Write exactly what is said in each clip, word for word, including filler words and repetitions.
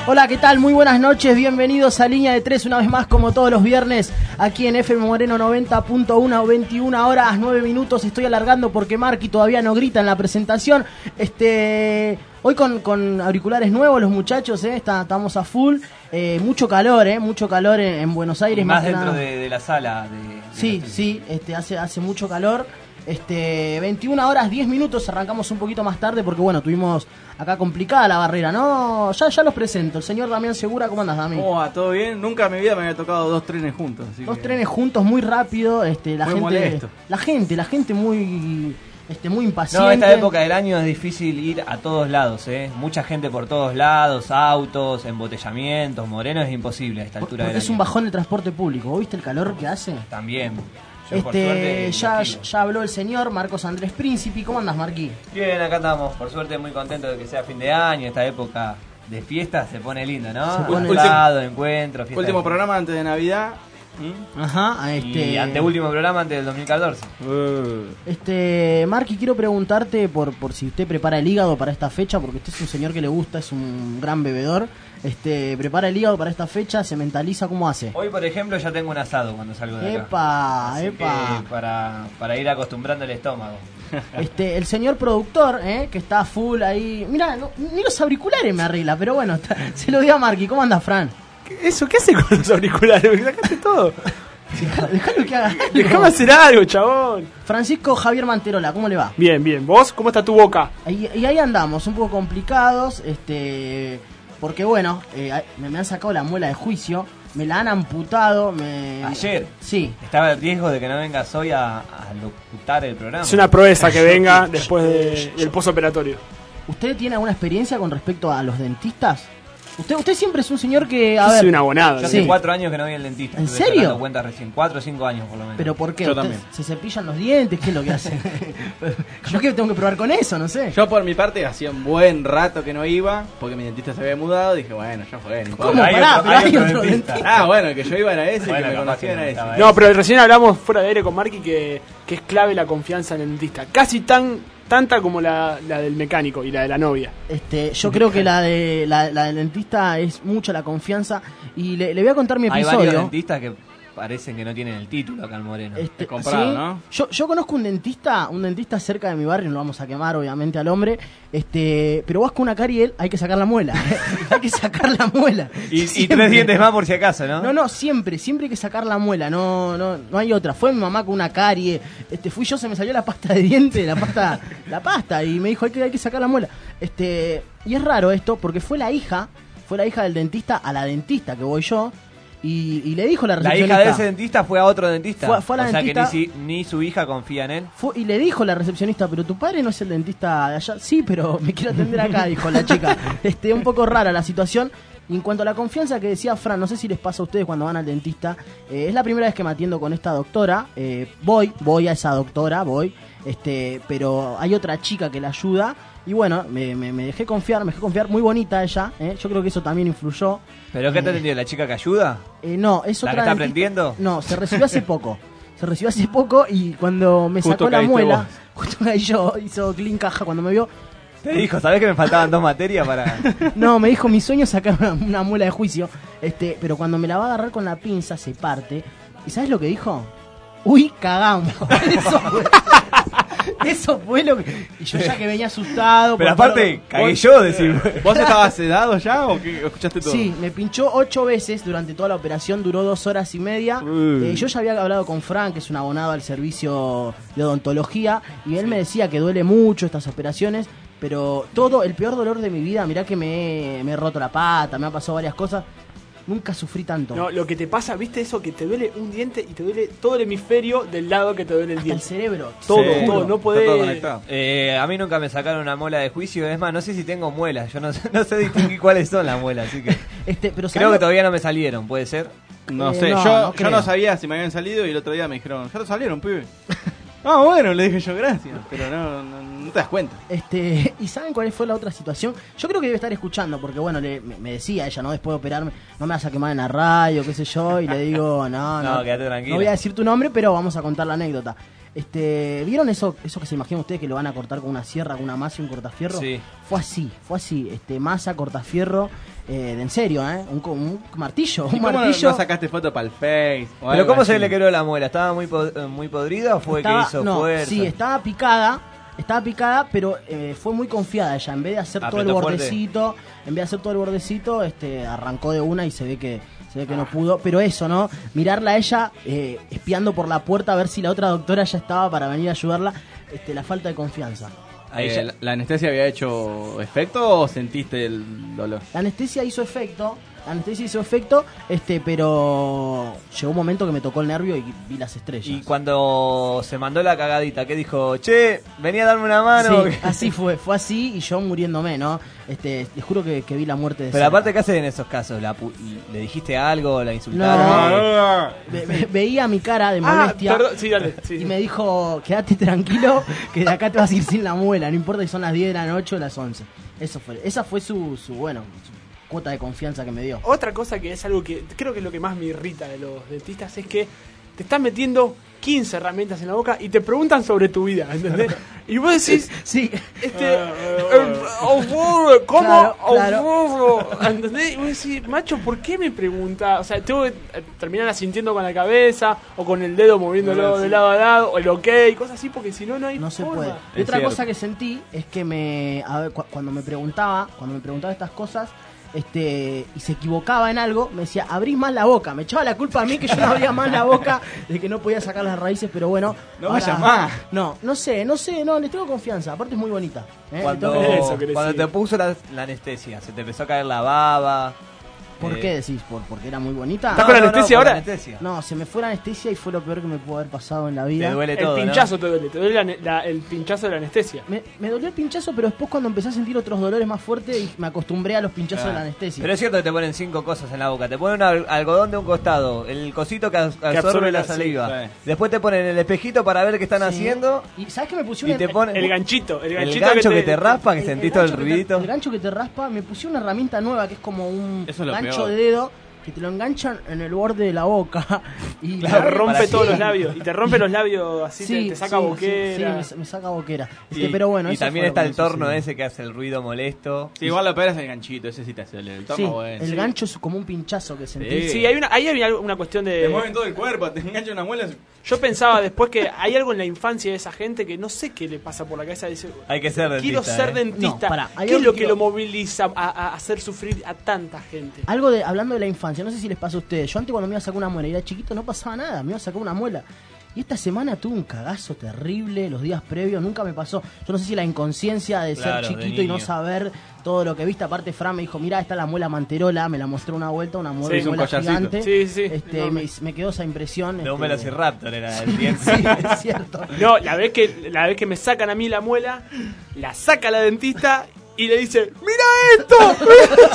Hola, ¿qué tal? Muy buenas noches, bienvenidos a Línea de Tres una vez más como todos los viernes aquí en F M Moreno noventa punto uno, veintiuna horas, nueve minutos. Estoy alargando porque Marky todavía no grita en la presentación. Este, hoy con, con auriculares nuevos los muchachos, eh, está, estamos a full. Eh, mucho calor, eh, mucho calor en, en Buenos Aires. Y más, más dentro de, de la sala. De, de sí, sí, este, hace, hace mucho calor. Este, veintiuna horas, diez minutos, arrancamos un poquito más tarde porque bueno, tuvimos acá complicada la barrera, ¿no? Ya, ya los presento, el señor Damián Segura, ¿cómo andas, Dami? ¿Cómo va? ¿Todo bien? Nunca en mi vida me había tocado dos trenes juntos. Así dos que... trenes juntos muy rápido, este, la muy gente, molesto. la gente, la gente muy, este, muy impaciente. No, esta época del año es difícil ir a todos lados, ¿eh? Mucha gente por todos lados, autos, embotellamientos, Moreno es imposible a esta altura del Es año. un bajón el transporte público, ¿vos viste el calor que hace? También. Yo, por Este, suerte, ya, lo sigo. ya habló el señor Marcos Andrés Príncipe, ¿cómo andas, Marquí? Bien, acá estamos, por suerte muy contentos de que sea fin de año, esta época de fiesta se pone lindo, ¿no? Se pone Asado, encuentro, fiesta. Último de... programa antes de Navidad. ¿Mm? Ajá, este... Y anteúltimo programa antes del dos mil catorce. Uh. Este, Marky, quiero preguntarte por, por si usted prepara el hígado para esta fecha, porque usted es un señor que le gusta, es un gran bebedor. Este, prepara el hígado para esta fecha, se mentaliza, ¿cómo hace? Hoy, por ejemplo, ya tengo un asado cuando salgo de acá. Epa, Así epa. que para, para ir acostumbrando el estómago. Este, el señor productor, ¿eh? Que está full ahí. Mira, no, ni los auriculares me arregla, pero bueno, está, se lo digo a Marky. ¿Cómo anda, Fran? ¿Eso qué hace con los auriculares? Me sacaste todo. Dejalo que haga algo. Déjame hacer algo, chabón. Francisco Javier Manterola, ¿cómo le va? Bien, bien. ¿Vos? ¿Cómo está tu boca? Ahí, y ahí andamos, un poco complicados, este, porque bueno, eh, me, me han sacado la muela de juicio, me la han amputado, me... Ayer. Sí. Estaba el riesgo de que no vengas hoy a, a locutar el programa. Es una proeza que venga después de, del posoperatorio. ¿Usted tiene alguna experiencia con respecto a los dentistas? Usted usted siempre es un señor que, a Yo ver... soy un abonado. Yo hace Sí. cuatro años que no voy al dentista. ¿En estuve serio? sacando cuenta recién, cuatro o cinco años por lo menos. ¿Pero por qué? Yo ¿Usted también. ¿Se cepillan los dientes? ¿Qué es lo que hacen? Yo que tengo que probar con eso, no sé. Yo por mi parte hacía un buen rato que no iba, porque mi dentista se había mudado, dije, bueno, ya fue, no importa. ¿Cómo? Hay Pará, otro- pero hay hay otro otro dentista. dentista. Ah, bueno, el que yo iba era ese, Bueno, y que me capaz conocía que no era estaba ese. No, pero recién hablamos fuera de aire con Marky que, que es clave la confianza en el dentista. Casi tan tanta como la, la del mecánico y la de la novia. Este, yo creo que la de la, la del dentista es mucha la confianza y le, le voy a contar mi Hay episodio. varios dentistas que parecen que no tienen el título acá en Moreno. Este, Es comprado, ¿sí? ¿no? Yo, yo conozco un dentista, un dentista cerca de mi barrio, no lo vamos a quemar obviamente al hombre, este, pero vos con una carie hay que sacar la muela, hay que sacar la muela. Y, y Siempre. tres dientes más por si acaso, ¿no? No, no, siempre, siempre hay que sacar la muela, no, no, no hay otra. Fue mi mamá con una carie, este, fui yo, se me salió la pasta de diente, la pasta, la pasta, y me dijo hay que, hay que sacar la muela. Este, y es raro esto, porque fue la hija, fue la hija del dentista a la dentista que voy yo, y, y le dijo la La recepcionista. hija de ese dentista fue a otro dentista. Fue- fue a la o sea dentista- que ni, si- ni su hija confía en él. Fue- y le dijo la recepcionista, pero tu padre no es el dentista de allá. Sí, pero me quiero atender acá, dijo la chica. Este, un poco rara la situación. Y en cuanto a la confianza que decía Fran, no sé si les pasa a ustedes cuando van al dentista. Eh, es la primera vez que me atiendo con esta doctora. Eh, voy, voy a esa doctora, voy. Este, pero hay otra chica que la ayuda. Y bueno, me, me, me dejé confiar, me dejé confiar. Muy bonita ella. Eh. Yo creo que eso también influyó. ¿Pero qué te Eh, entendió? ¿La chica que ayuda? Eh, no, es ¿La otra que está dentista- aprendiendo? No, se recibió hace poco. Se recibió hace poco y cuando me Justo sacó la caíste muela, vos. justo caí yo, hizo clean caja cuando me vio. Te dijo, ¿sabés que me faltaban dos materias para...? No, me dijo, mi sueño es sacar una, una muela de juicio. Este, pero cuando me la va a agarrar con la pinza, se parte. ¿Y sabes lo que dijo? Uy, cagamos. Eso fue, eso fue lo que... Y yo ya que venía asustado. Pero por aparte, todo- cagué yo, decir... ¿Vos estabas sedado ya o qué? ¿Escuchaste todo? Sí, me pinchó ocho veces durante toda la operación, duró dos horas y media. Uy. Eh, yo ya había hablado con Frank, que es un abonado al servicio de odontología, y él me decía que duele mucho estas operaciones, pero todo, el peor dolor de mi vida, mirá que me, he- me he roto la pata, me ha pasado varias cosas, nunca sufrí tanto. No, lo que te pasa, ¿viste eso? Que te duele un diente y te duele todo el hemisferio del lado que te duele el Hasta el diente. cerebro. Todo, te todo, juro. no Está todo podés. conectado. Eh, a mí nunca me sacaron una muela de juicio. Es más, no sé si tengo muelas. Yo no sé, no sé distinguir cuáles son las muelas. Así que Este, pero creo ¿sabés que lo- todavía no me salieron. ¿Puede ser? No Eh, sé, no, yo, no yo creo. no sabía si me habían salido y el otro día me dijeron, ya te salieron, pibe. Ah, bueno, le dije yo gracias, pero no, no, no te das cuenta. Este, ¿y saben cuál fue la otra situación? Yo creo que debe estar escuchando, porque bueno, le, me, me decía ella, ¿no? Después de operarme, no me vas a quemar en la radio, qué sé yo, y le digo, no, no, No, quédate tranquila. no voy a decir tu nombre, pero vamos a contar la anécdota. Este, ¿vieron eso, eso que se imaginan ustedes que lo van a cortar con una sierra, con una masa y un cortafierro? Sí. Fue así, fue así, este, masa, cortafierro, eh, de en serio, ¿eh? Un, co- un martillo, ¿Y un cómo no- martillo. no sacaste foto para el Face? o ¿Pero algo cómo así? se le quebró la muela? ¿Estaba muy, pod- muy podrida o fue Estaba- que hizo no, fuerza? Sí, estaba picada, estaba picada, pero eh, fue muy confiada ella. En vez de hacer todo el Apretó fuerte. bordecito, en vez de hacer todo el bordecito, este, arrancó de una y se ve que se ve que no pudo. Pero eso, ¿no? Mirarla a ella eh, espiando por la puerta a ver si la otra doctora ya estaba para venir a ayudarla. Este, la falta de confianza. Ahí Eh, ya- ¿la- ¿La anestesia había hecho efecto o sentiste el dolor? La anestesia hizo efecto, la anestesia hizo efecto, este, pero llegó un momento que me tocó el nervio y vi las estrellas. Y cuando se mandó la cagadita, ¿qué dijo? Che, venía a darme una mano. Sí, así fue, fue así y yo muriéndome, ¿no? Este, les juro que, que vi la muerte de Pero cerca. aparte, ¿qué haces en esos casos? ¿La pu- ¿Le dijiste algo? ¿La insultaron? No. Ve- ve- veía mi cara de Ah, molestia perdón, sí, dale. Sí, y sí. me dijo, quédate tranquilo, que de acá te vas a ir sin la muela, no importa si son las diez de la noche o las once. Eso fue, esa fue su, su bueno, su cuota de confianza que me dio. Otra cosa que es algo que creo que es lo que más me irrita de los dentistas es que te están metiendo quince herramientas en la boca y te preguntan sobre tu vida, ¿entendés? Y vos decís, Sí, este, eh, oh, ¿cómo? Claro, Oh, claro. oh, ¿entendés? Y vos decís, macho, ¿por qué me pregunta? O sea, tengo que eh, terminar asintiendo con la cabeza o con el dedo moviéndolo No, sí. de lado a lado, o el ok, cosas así, porque si no, no hay no se forma. puede. Y Es otra cierto. cosa que sentí es que me, a ver, cu- cuando me preguntaba, cuando me preguntaba estas cosas, este, y se equivocaba en algo, me decía, abrís más la boca. Me echaba la culpa a mí que yo no abría más la boca, de que no podía sacar las raíces, pero bueno. No me llamás. No, no sé, no sé, no, le tengo confianza. Aparte es muy bonita. ¿eh? Le Cuando, tengo que- Eso querés cuando decir. te puso la, la anestesia, ¿se te empezó a caer la baba? ¿Por Eh, qué decís? ¿Por, ¿Porque era muy bonita? ¿Estás con anestesia por la ahora? anestesia. No, se me fue la anestesia y fue lo peor que me pudo haber pasado en la vida. Te duele El todo, ¿no? pinchazo te duele, te duele la- la- el pinchazo de la anestesia. Me, me dolió el pinchazo, pero después cuando empecé a sentir otros dolores más fuertes y me acostumbré a los pinchazos Ah. de la anestesia. Pero es cierto que te ponen cinco cosas en la boca. Te ponen un al- algodón de un costado, el cosito que, as- absorbe, absorbe la la- saliva. sí, sí. Después te ponen el espejito para ver qué están Sí. haciendo. Y ¿sabes qué me pusieron? Y te en- ponen El ganchito, el el ganchito gancho que te raspa, que el- sentís el todo el gancho que te- ruidito. el gancho que te raspa, me pusieron una herramienta nueva que es como un Eso es lo gancho peor. de dedo que te lo enganchan en el borde de la boca y Te me rompe para- todos sí. los labios. Y te rompe los labios así, te, Sí, te saca sí, boquera. Sí, sí, me, me saca boquera. Y, Este, pero bueno, y eso también fue está lo que el me torno sucedió. ese que hace el ruido molesto. Sí, igual lo peor es el ganchito, ese sí te hace el, el Sí, tomo bueno. el Sí. gancho es como un pinchazo que sentí. Sí. Sí, hay una, ahí había una cuestión Te mueven de... todo el cuerpo, te engancha una muela. Yo pensaba después que hay algo en la infancia de esa gente que no sé qué le pasa por la cabeza. Dice, Hay que ser dentista. quiero ser ¿eh? dentista. No, pará, hay ¿Qué es algo lo que que quiero- lo moviliza a, a hacer sufrir a tanta gente? Algo de, hablando de la infancia, no sé si les pasa a ustedes. Yo antes cuando me iba a sacar una muela y era chiquito no pasaba nada, me iba a sacar una muela. Y esta semana tuve un cagazo terrible los días previos, nunca me pasó. Yo no sé si la inconsciencia de Claro, ser de chiquito y no niño. saber todo lo que viste. Aparte Fran me dijo, mira, está la muela manterola, me la mostró una vuelta, una muela, Sí, es un muela collarcito. gigante. Sí, sí, Este, enorme. me, me quedó esa impresión. De un este, velociraptor era el diente. Sí, es cierto. No, la vez que la vez que me sacan a mí la muela, la saca la dentista y le dice, ¡mira esto!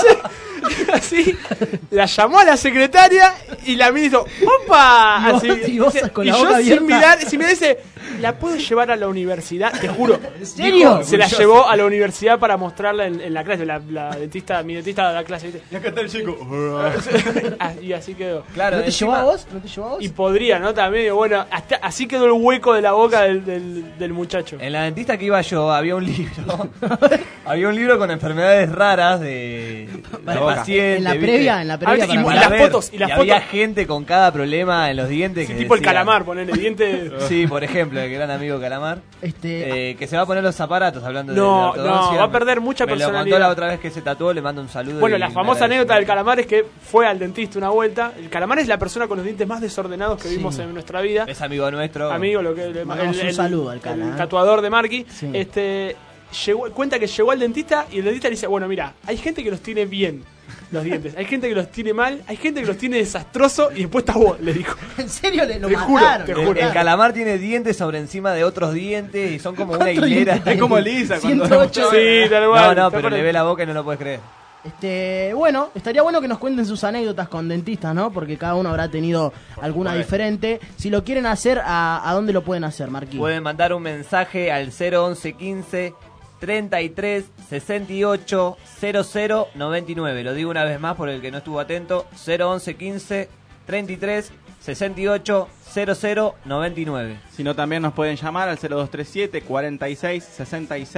Así, la llamó a la secretaria y la mira y hizo, ¡opa! Y vos- Así, y vos dice- con y la yo boca sin abierta. mirar, si me dice, ¿la puedo llevar a la universidad? Te juro. ¿En serio? Se la llevó a la universidad para mostrarla en, en la clase. La, la dentista, mi dentista de la clase, ¿viste? Y acá está el chico. Ah, y así quedó. Claro, ¿No te encima- llevó a vos? ¿No te llevó a vos? Y podría, ¿no? También, digo, bueno, hasta, así quedó el hueco de la boca del, del, del muchacho. En la dentista que iba yo había un libro. había un libro con enfermedades raras de, de Para- pacientes. en la ¿viste? previa, en la previa y- para y mí. las Para ver, fotos, y las había fotos. gente con cada problema en los dientes. Sí, que tipo el decía- calamar, ponerle diente. Sí, por ejemplo, el gran amigo Calamar. Este, Eh, que se va a poner los aparatos hablando de No, la ortodoncia. no, va a perder mucha Me lo personalidad. contó la otra vez que se tatuó, le mando un saludo. Bueno, y la un famosa anécdota del agradecimiento. calamar es que fue al dentista una vuelta. El calamar es la persona con los dientes más desordenados que Sí. vimos en nuestra vida. Es amigo nuestro. Amigo, lo que el, Mandamos un saludo al Cala, el ¿eh? tatuador de Marky. Sí. Este llegó, cuenta que llegó al dentista y el dentista le dice, bueno, mira, hay gente que los tiene bien los dientes, hay gente que los tiene mal, hay gente que los tiene desastroso y después estás vos, le dijo. ¿En serio le lo Te juro, mataron? te El, juro. el calamar tiene dientes sobre encima de otros dientes y son como una ¿Cuántos hilera. dientes Es como Lisa cuando- ciento ocho. Sí, tal No, cual. no, Está pero por- le ve la boca y no lo puedes creer. Este, bueno, estaría bueno que nos cuenten sus anécdotas con dentistas, ¿no? Porque cada uno habrá tenido alguna supuesto. diferente. Si lo quieren hacer, ¿a, a dónde lo pueden hacer, Marquín? Pueden mandar un mensaje al cero once quince treinta y tres sesenta y ocho cero cero noventa y nueve. Lo digo una vez más por el que no estuvo atento. cero once quince treinta y tres sesenta y ocho cero cero noventa y nueve. Si no, también nos pueden llamar al cero dos tres siete cuarenta y seis sesenta y seis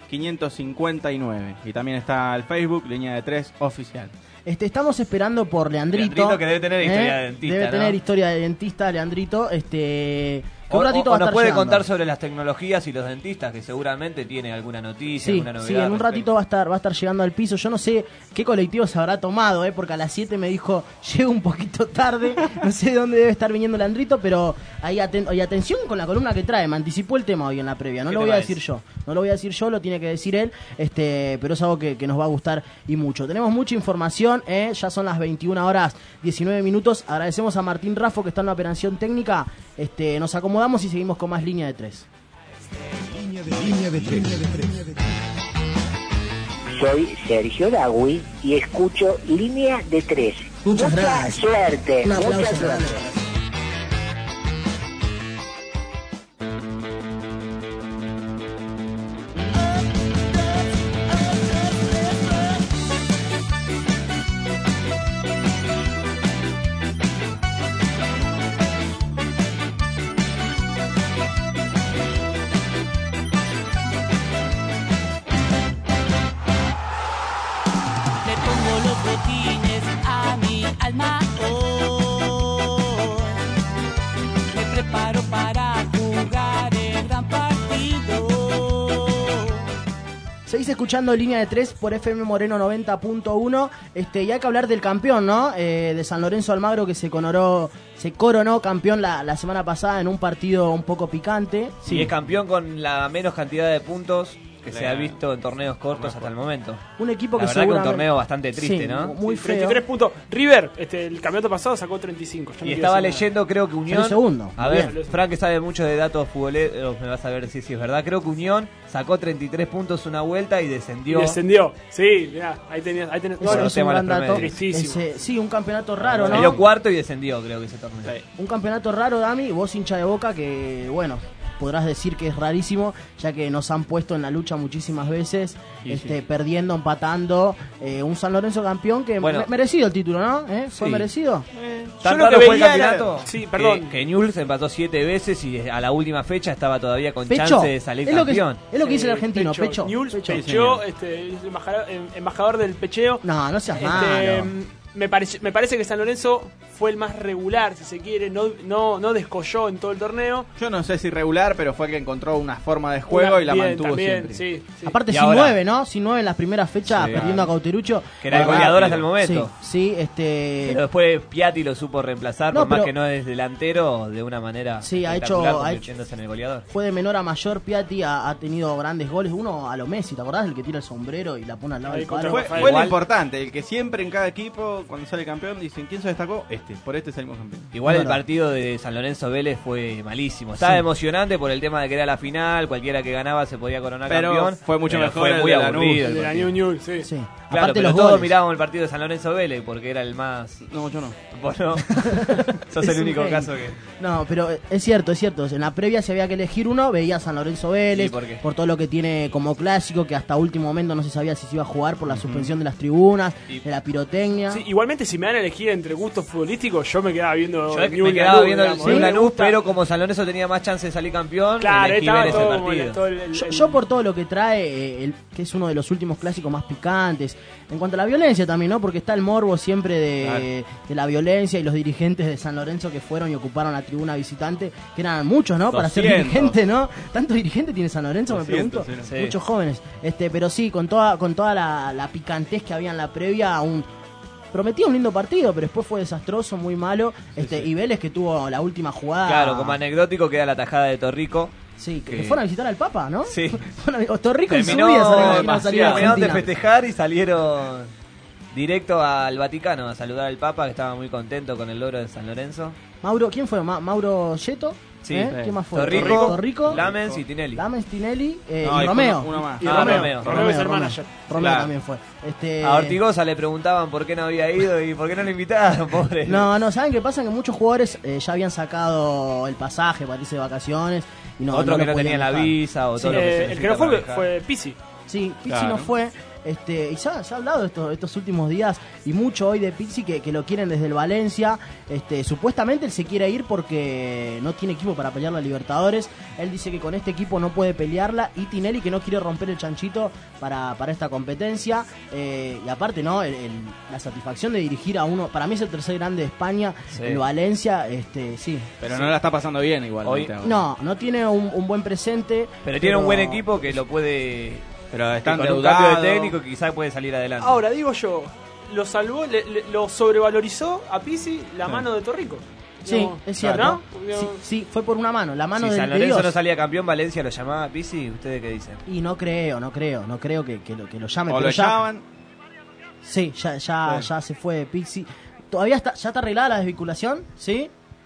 quinientos cincuenta y nueve. Y también está el Facebook, Línea de tres Oficial. Este, estamos esperando por Leandrito. Leandrito, que debe tener historia ¿eh? de dentista, Debe ¿no? tener historia de dentista, Leandrito. Este, que O, un ratito o- o va a nos estar puede llegando. contar sobre las tecnologías y los dentistas, que seguramente tiene alguna noticia, Sí, alguna novedad. sí, en un al ratito respecto. va a estar va a estar llegando al piso. Yo no sé qué colectivo se habrá tomado, ¿eh? Porque a las siete me dijo, llego un poquito tarde, no sé de dónde debe estar viniendo Leandrito, pero ahí aten- y atención con la columna que trae, me anticipó el tema hoy en la previa, no ¿Qué lo voy tema a decir es? yo, no lo voy a decir yo, lo tiene que decir él, este, pero es algo que, que nos va a gustar y mucho. Tenemos mucha información, ¿eh? Ya son las veintiuna horas diecinueve minutos, agradecemos a Martín Raffo que está en la operación técnica, este, nos acomodamos y seguimos con más Línea de tres. Línea de, línea de tres. Soy Sergio Dagui y escucho Línea de tres. Muchas Mucha gracias. suerte, Un aplauso mucha grande. suerte. Le pongo los botines a mi alma hoy. Me preparo para jugar el gran partido. Seguís escuchando Línea de tres por F M Moreno noventa punto uno, este, y hay que hablar del campeón, ¿no? Eh, de San Lorenzo Almagro, que se coronó, se coronó campeón la, la semana pasada en un partido un poco picante. Y es campeón con la menos cantidad de puntos que se ha Legal. visto en torneos cortos hasta el momento. Un equipo La que verdad que un seguramente- torneo bastante triste, Sí, ¿no? muy feo. treinta y tres puntos. River, este, el campeonato pasado sacó treinta y cinco. Yo no Y quiero estaba decir nada. leyendo, creo que Unión. Salió segundo. A Muy ver, bien. Frank, que sabe mucho de datos futboleros, me vas a ver si, si es verdad. Creo que Unión sacó treinta y tres puntos una vuelta y Y descendió. descendió. Sí, mirá, ahí tenías. Ahí tenés Eso Bueno, es los un temas gran de los dato. promedios. Tristísimo. Ese- sí, un campeonato raro, ¿no? Salió cuarto y descendió, creo que ese torneo. Sí. Un campeonato raro, Dami, vos hincha de Boca, que bueno, podrás decir que es rarísimo, ya que nos han puesto en la lucha muchísimas veces, Sí, este, sí. perdiendo, empatando, eh, un San Lorenzo campeón que Bueno. me- merecido el título, ¿no? ¿Eh? ¿Fue Sí. merecido? Tan Yo lo raro que fue el veía era- campeonato Sí, que- perdón. que, Newell's empató siete veces y a la última fecha estaba todavía con Pecho, chance de salir es lo que, campeón. es lo que dice el Eh, argentino, pecho. Newell's pecho. Sí, pecheó, señor. este, es el embajador, em- embajador del pecheo. No, no seas Este, malo. me, parece, me parece que San Lorenzo fue el más regular, si se quiere, no, no, no descolló en todo el torneo. Yo no sé si regular, pero fue el que encontró una forma de juego Una- y la bien, mantuvo también, siempre. sí, sí. Aparte Y sin ahora- nueve, ¿no? Sin nueve en las primeras fechas, Sí. perdiendo a Cauterucho. Que era el Bueno, goleador rápido. hasta el momento. Sí, sí, este... Pero después Piatti lo supo reemplazar, No, por más pero- que no es delantero, de una manera Sí, ha hecho- espectacular, ha convirtiéndose en el goleador. Fue de menor a mayor, Piatti ha, ha tenido grandes goles. Uno a lo Messi, ¿te acordás? El que tira el sombrero y la pone al lado Ahí del contra palo. Fue, Rafael. fue lo Igual- importante, el que siempre en cada equipo, cuando sale campeón, dicen quién se destacó, este, por este salimos campeón. Igual Es el verdad. partido de San Lorenzo Vélez fue malísimo. Estaba Sí. emocionante por el tema de que era la final, cualquiera que ganaba se podía coronar Pero campeón. fue mucho pero mejor fue el muy de Lanús. aburrido El el de la partido. New New, sí. Sí. Claro, Aparte pero los todos goles. mirábamos el partido de San Lorenzo Vélez porque era el más... No, yo no. Vos no. Sos Es el un único genio. caso que... No, pero es cierto, es cierto. En la previa si había que elegir uno, veía a San Lorenzo Vélez, Sí, ¿por qué? por todo lo que tiene como clásico, que hasta último momento no se sabía si se iba a jugar por la suspensión de las tribunas, Y- de la pirotecnia. Sí, igualmente, si me dan a elegir entre gustos futbolísticos, yo me quedaba viendo. Yo Newell's me quedaba Lanús, viendo el digamos. Newell's A mí me Lanús, gusta- pero como San Lorenzo tenía más chance de salir campeón, Claro, elegí estaba ver ese todo, como partido. el- todo el- el- Yo, el- yo por todo lo que trae, eh, el, que es uno de los últimos clásicos más picantes, en cuanto a la violencia también, ¿no? Porque está el morbo siempre de, Claro. de la violencia y los dirigentes de San Lorenzo que fueron y ocuparon la tribuna visitante, que eran muchos, ¿no? Para ser doscientos. dirigente, ¿no? ¿Tantos dirigentes tiene San Lorenzo? Me doscientos, pregunto. sí. Muchos jóvenes. Este, pero sí, con toda, con toda la, la picantez que había en la previa, un prometía un lindo partido, pero después fue desastroso, muy malo. Este, y Vélez que tuvo la última jugada. Claro, como anecdótico queda la tajada de Torrico. Sí, que, que- que fueron a visitar al Papa, ¿no? Sí. Fueron a- Torrico en su Terminó, vida se había imaginado salir a terminaron de Argentina. festejar y salieron directo al Vaticano a saludar al Papa, que estaba muy contento con el logro de San Lorenzo. Mauro, ¿quién fue? Ma- Mauro Yeto. Sí, ¿Eh? sí. ¿Quién más fue? Torrico, Torrico, Lamens y Tinelli. Lamens, Tinelli eh, No, y y Romeo. uno- uno más. Y Ah, Romeo. Romeo. Romeo es el manager. Romeo Claro. también fue. Este, A Ortigosa le preguntaban por qué no había ido y por qué no lo invitaron, pobre. No, no, ¿saben qué pasa? Que muchos jugadores eh, ya habían sacado el pasaje para irse de vacaciones. Y no, Otro no que lo no podían tenía la dejar. visa o Sí, todo lo que se Eh, el que necesita no fue para viajar. fue Pizzi. Sí, Pizzi Claro. no fue. Este, y se ha, se ha hablado estos, estos últimos días y mucho hoy de Pizzi que, que lo quieren desde el Valencia. Este, supuestamente él se quiere ir porque no tiene equipo para pelear la Libertadores. Él dice que con este equipo no puede pelearla, y Tinelli que no quiere romper el chanchito para, para esta competencia. Eh, y aparte, ¿no? El, el, la satisfacción de dirigir a uno, para mí es el tercer grande de España, Sí. el Valencia, este, sí. Pero Sí. no la está pasando bien igual. Hoy- No, no tiene un, un buen presente. Pero tiene un buen equipo que lo puede. Pero que están con un endeudados. cambio de técnico quizás puede salir adelante. Ahora, digo yo, lo salvó, le- le- lo sobrevalorizó a Pizzi la Sí. mano de Torrico. Sí, Digamos, es cierto. ¿no? Sí, sí, fue por una mano, la mano si del San de Lorenzo Dios. no salía campeón, Valencia lo llamaba a Pizzi. ¿Ustedes qué dicen? Y no creo, no creo, no creo que, que lo, que lo llame. O pero lo ya, llaman. Sí, ya, ya, Sí. ya se fue de Pizzi. ¿Todavía está, ya está arreglada la desvinculación? ¿Sí?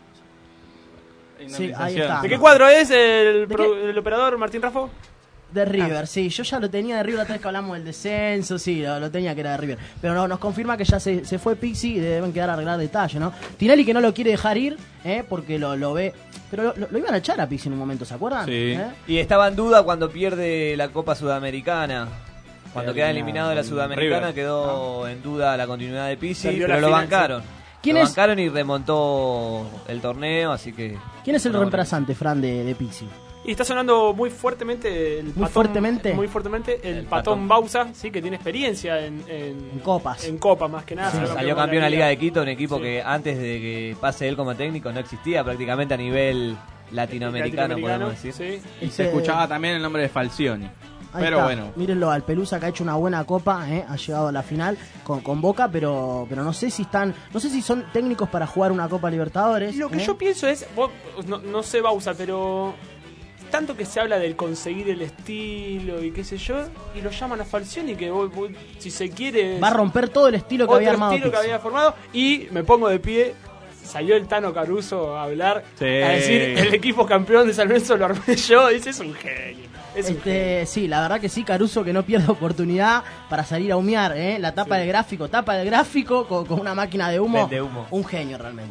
Sí, ahí está. ¿De qué cuadro es el, ¿De pro- qué? el operador Martín Raffo? De River, sí. Yo ya lo tenía de River, la otra vez que hablamos del descenso, sí, lo, lo tenía que era de River. Pero no, nos confirma que ya se, se fue Pizzi y deben quedar a arreglar detalles, ¿no? Tinelli que no lo quiere dejar ir, ¿eh? Porque lo, lo ve... Pero lo, lo- lo iban a echar a Pizzi en un momento, ¿se acuerdan? Sí. ¿Eh? Y estaba en duda cuando pierde la Copa Sudamericana. Cuando Queda queda eliminado de la eliminado con Sudamericana River. quedó en duda la continuidad de Pizzi, Perdió pero la lo final, bancaron. ¿Quién lo es- bancaron y remontó el torneo, así que... ¿Quién es el Bueno, reemplazante, Fran, de, de Pizzi? Y está sonando muy fuertemente el Muy patón, fuertemente. muy fuertemente el, El patón, patón. Bausa, sí, que tiene experiencia en, en, En copas. en Copa más que nada. Sí. Salió Salió de campeón a Liga de Quito, un equipo Sí. que antes de que pase él como técnico no existía prácticamente a nivel latinoamericano, podemos decir. sí. Y Ese- se escuchaba también el nombre de Falcioni. Ahí Pero está. bueno. Mírenlo al Pelusa, que ha hecho una buena copa, ¿eh? Ha llegado a la final con, con Boca, pero pero no sé si están, no sé si son técnicos para jugar una Copa Libertadores. Lo que ¿eh? yo pienso es, vos, no, no sé Bausa, pero tanto que se habla del conseguir el estilo y qué sé yo, y lo llaman a Falcioni que vos- vos, si se quiere Va a romper todo el estilo que otro había armado estilo que Pizzi. había formado, y me pongo de pie. Salió el Tano Caruso a hablar, Sí. a decir, el equipo campeón de San Lorenzo lo armé yo. Dice, es un genio. Es un genio. Este, sí, la verdad que sí, Caruso que no pierde oportunidad para salir a humear, ¿eh? La tapa Sí. del gráfico, tapa del gráfico con, con una máquina de humo. Vende humo. Un genio realmente.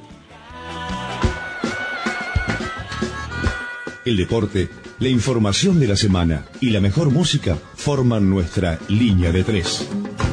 El deporte, la información de la semana y la mejor música forman nuestra línea de tres.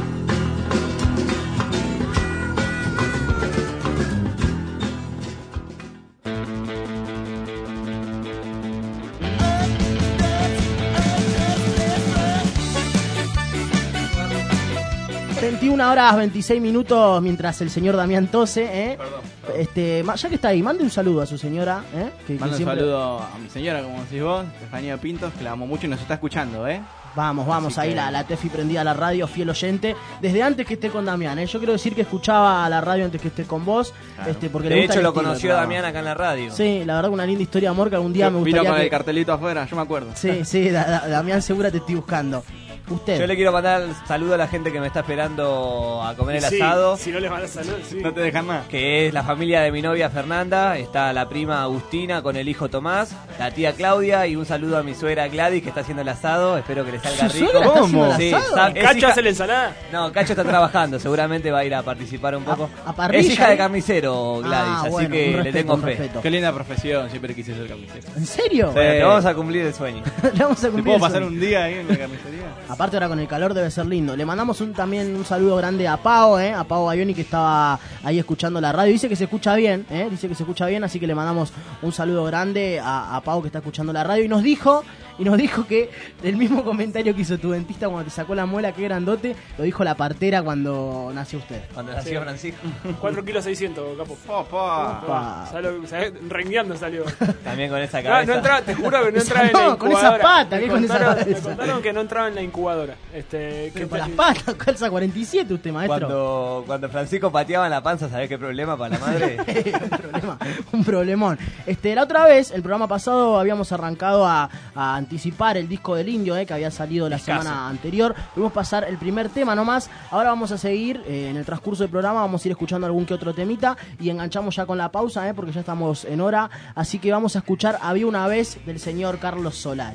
veintiuna horas veintiséis minutos mientras el señor Damián tose, ¿eh? Este, ma- ya que está ahí, mande un saludo a su señora, ¿eh? Que, que Mando un siempre- saludo a mi señora, como decís vos, Estefanía Pintos, que la amo mucho y nos está escuchando, ¿eh? Vamos, vamos, Así ahí que- la, la Tefi prendida a la radio, fiel oyente, desde antes que esté con Damián, ¿eh? Yo quiero decir que escuchaba a la radio antes que esté con vos, Claro. este, porque le De gusta hecho el lo estilo del conoció programa. Damián acá en la radio. Sí, la verdad una linda historia de amor que algún día me Vino gustaría con que... el cartelito afuera, yo me acuerdo. Sí, sí, Da- Da- Damián Segura te estoy buscando. Usted. Yo le quiero mandar saludo a la gente que me está esperando a comer el Sí, asado. si no les van a salud, sí. No te dejan más. Que es la familia de mi novia Fernanda, está la prima Agustina con el hijo Tomás, la tía Claudia y un saludo a mi suegra Gladys que está haciendo el asado, espero que le salga ¿Su rico. suegra está ¿Cómo? haciendo el Sí, asado? sa- ¿El es Cacho hija- hace la ensalada? No, Cacho está trabajando, seguramente va a ir a participar un poco. a parrilla, es hija de ¿eh? carnicero Gladys, Ah, así bueno, que un le respeto, tengo un fe. respeto. Qué linda profesión, siempre quise ser carnicero. ¿En serio? Bueno, Sí. te vamos a cumplir el sueño. Le vamos a ¿Te cumplir puedo el pasar sueño. un día ahí en la carnicería? Aparte ahora con el calor debe ser lindo. Le mandamos un, también un saludo grande a Pau, ¿eh? A Pau Bayoni que estaba ahí escuchando la radio. Dice que se escucha bien, ¿eh? Dice que se escucha bien, así que le mandamos un saludo grande a, a Pau que está escuchando la radio. Y nos dijo, y nos dijo que el mismo comentario que hizo tu dentista cuando te sacó la muela, que grandote, lo dijo la partera cuando nació usted. Cuando nació Francisco. cuatro kilos seiscientos, capo. Papá. Pa. Salió, salió- rengueando salió. También con esa No, cabeza. no entraba, te juro que no entraba en No, la con esa incubadora. pata, ¿qué me con esa contaron, me cabeza? contaron que no entraba en la incubadora. Este, que Pero para te- las patas, calza cuarenta y siete usted, maestro. Cuando, cuando Francisco pateaba en la panza, ¿sabés qué problema para la madre? un problema, un problemón. Este, la otra vez, el programa pasado, habíamos arrancado a, a anticipar el disco del Indio, eh, que había salido la Discazo. semana anterior. Pudimos pasar el primer tema nomás. Ahora vamos a seguir eh, en el transcurso del programa, vamos a ir escuchando algún que otro temita y enganchamos ya con la pausa, eh, porque ya estamos en hora. Así que vamos a escuchar Había una vez del señor Carlos Solari.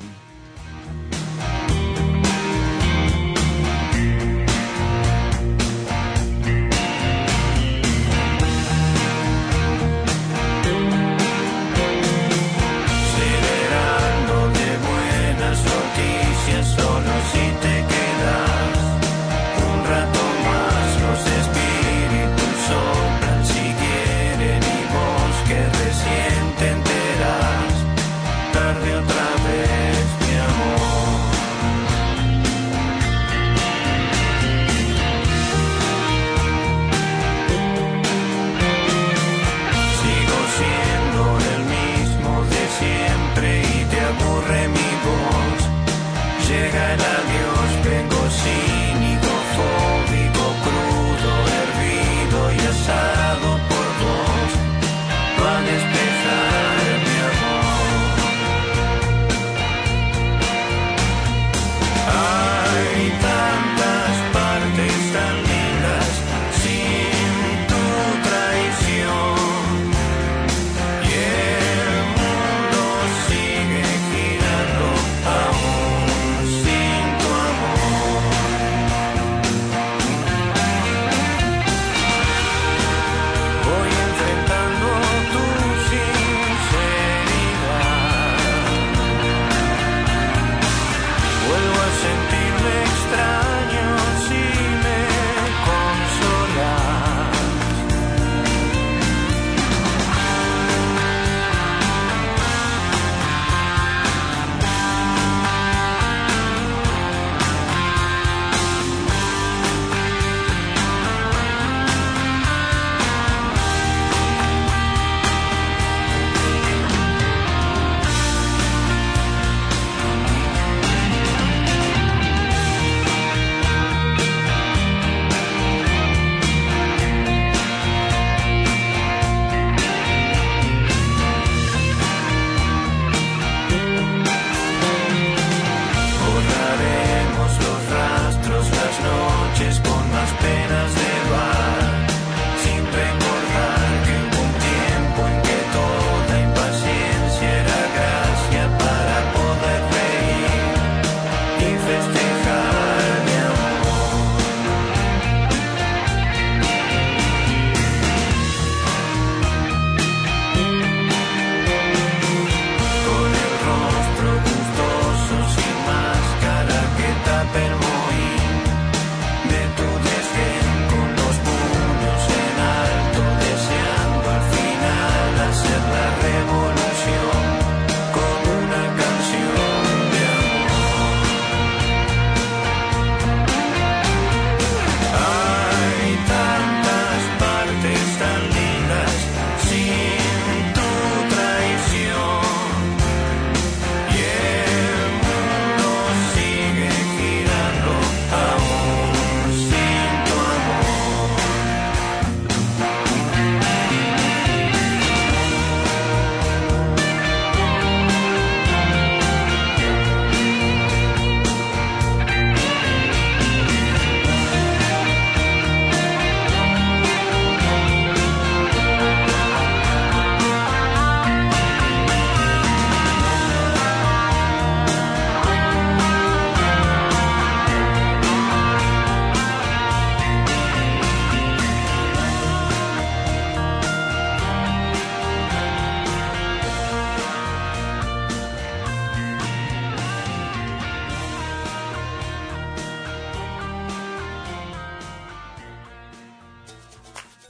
Verano de buenas noticias, solo si te quedas.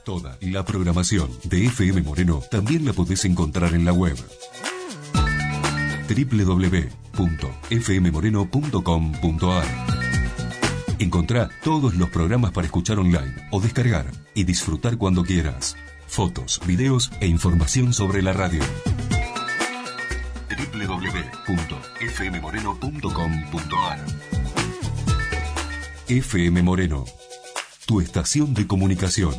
Toda la programación de F M Moreno también la podés encontrar en la web doble u doble u doble u punto f m moreno punto com punto a r. Encontrá todos los programas para escuchar online o descargar y disfrutar cuando quieras. Fotos, videos e información sobre la radio. doble u doble u doble u punto f m moreno punto com punto a r. F M Moreno, tu estación de comunicación.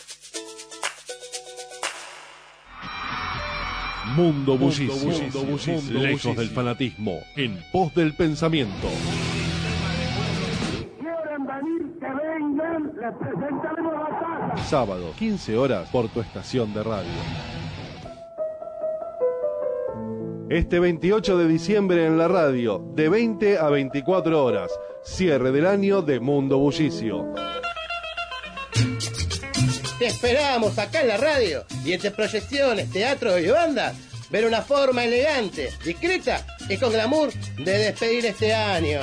Mundo Bullicio, lejos del fanatismo, en pos del pensamiento. Quieren venir, que vengan, les presentaremos la casa. Sábado, quince horas, por tu estación de radio. Este veintiocho de diciembre en la radio, de veinte a veinticuatro horas, cierre del año de Mundo Bullicio. Te esperamos acá en la radio y entre proyecciones, teatro y bandas, ver una forma elegante, discreta y con glamour de despedir este año.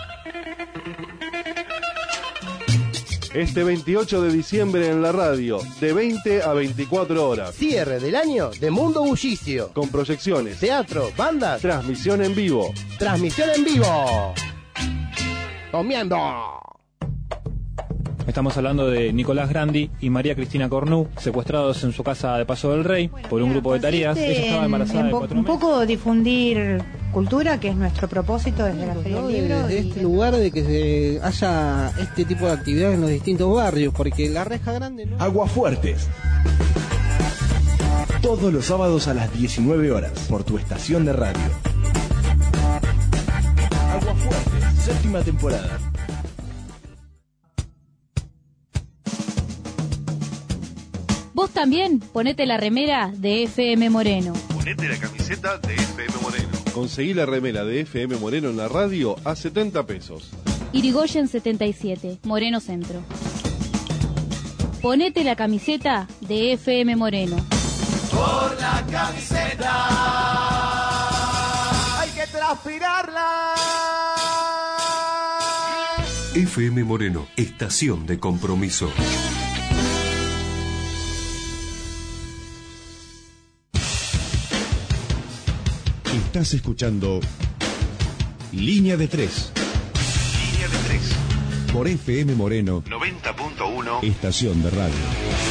Este veintiocho de diciembre en la radio, de veinte a veinticuatro horas. Cierre del año de Mundo Bullicio. Con proyecciones, teatro, bandas, transmisión en vivo. Transmisión en vivo. Comiendo. Estamos hablando de Nicolás Grandi y María Cristina Cornu, secuestrados en su casa de Paso del Rey por un grupo de tareas. Ella estaba embarazada de cuatro meses. Un poco difundir cultura, que es nuestro propósito desde la Feria del Libro. Desde este lugar de que se haya este tipo de actividades en los distintos barrios, porque la Reja Grande... ¿no? Aguafuertes. Todos los sábados a las diecinueve horas, por tu estación de radio. Aguafuertes, séptima temporada. Vos también ponete la remera de F M Moreno. Ponete la camiseta de F M Moreno. Conseguí la remera de F M Moreno en la radio a setenta pesos. Irigoyen setenta y siete, Moreno Centro. Ponete la camiseta de F M Moreno. Por la camiseta hay que transpirarla. F M Moreno, estación de compromiso. Estás escuchando Línea de Tres. Línea de Tres. Por F M Moreno noventa punto uno. Estación de radio.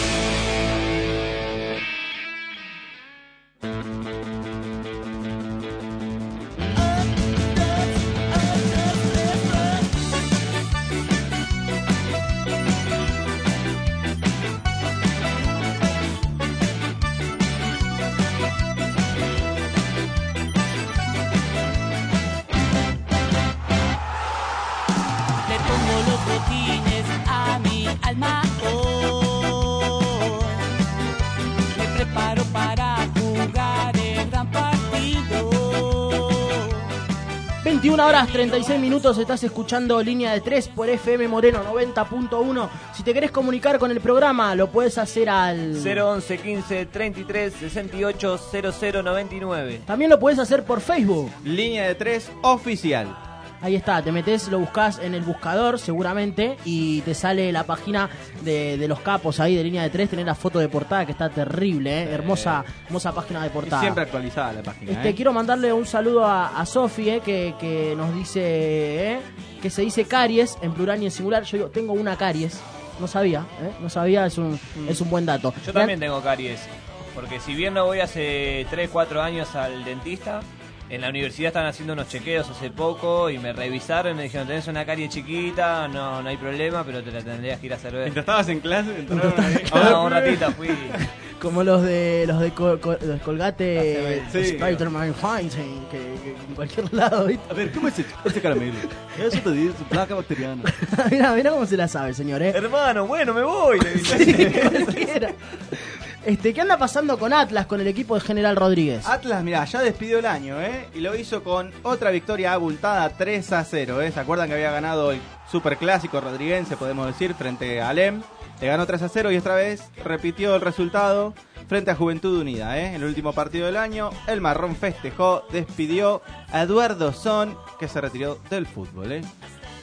veintiuna horas treinta y seis minutos, estás escuchando Línea de Tres por F M Moreno noventa punto uno. Si te querés comunicar con el programa, lo puedes hacer al cero once quince treinta y tres sesenta y ocho cero cero noventa y nueve. También lo puedes hacer por Facebook. Línea de Tres Oficial. Ahí está, te metés, lo buscás en el buscador seguramente y te sale la página de, de los capos ahí de Línea de Tres. Tenés la foto de portada que está terrible, ¿eh? hermosa, hermosa página de portada. Y siempre actualizada la página. Este, ¿eh? Quiero mandarle un saludo a, a Sofi, eh, que, que nos dice eh, que se dice caries en plural y en singular. Yo digo, tengo una caries, no sabía, ¿eh? no sabía, es un, mm. es un buen dato. Yo también tengo caries, porque si bien no voy hace tres, cuatro años al dentista, en la universidad estaban haciendo unos chequeos hace poco y me revisaron y me dijeron, tenés una carie chiquita, no no hay problema, pero te la tendrías que ir a hacer ver. Mientras estabas en clase, ah, un ratito fui. Como los de los de Col Col los Colgate, sí, Spider-Man Feinstein, que, que en cualquier lado, ¿viste? A ver, ¿cómo es este caramelo? Eso te dice, placa bacteriana. Mira, mira cómo se la sabe, señor, ¿eh? Hermano, bueno, me voy, le dice. Sí, cualquiera. Este, ¿qué anda pasando con Atlas, con el equipo de General Rodríguez? Atlas, mirá, ya despidió el año, ¿eh? Y lo hizo con otra victoria abultada, tres a cero, ¿eh? ¿Se acuerdan que había ganado el superclásico rodriguense, podemos decir, frente a Alem? Le ganó tres a cero y esta vez repitió el resultado frente a Juventud Unida, ¿eh? En el último partido del año, el Marrón festejó, despidió a Eduardo Son, que se retiró del fútbol, ¿eh?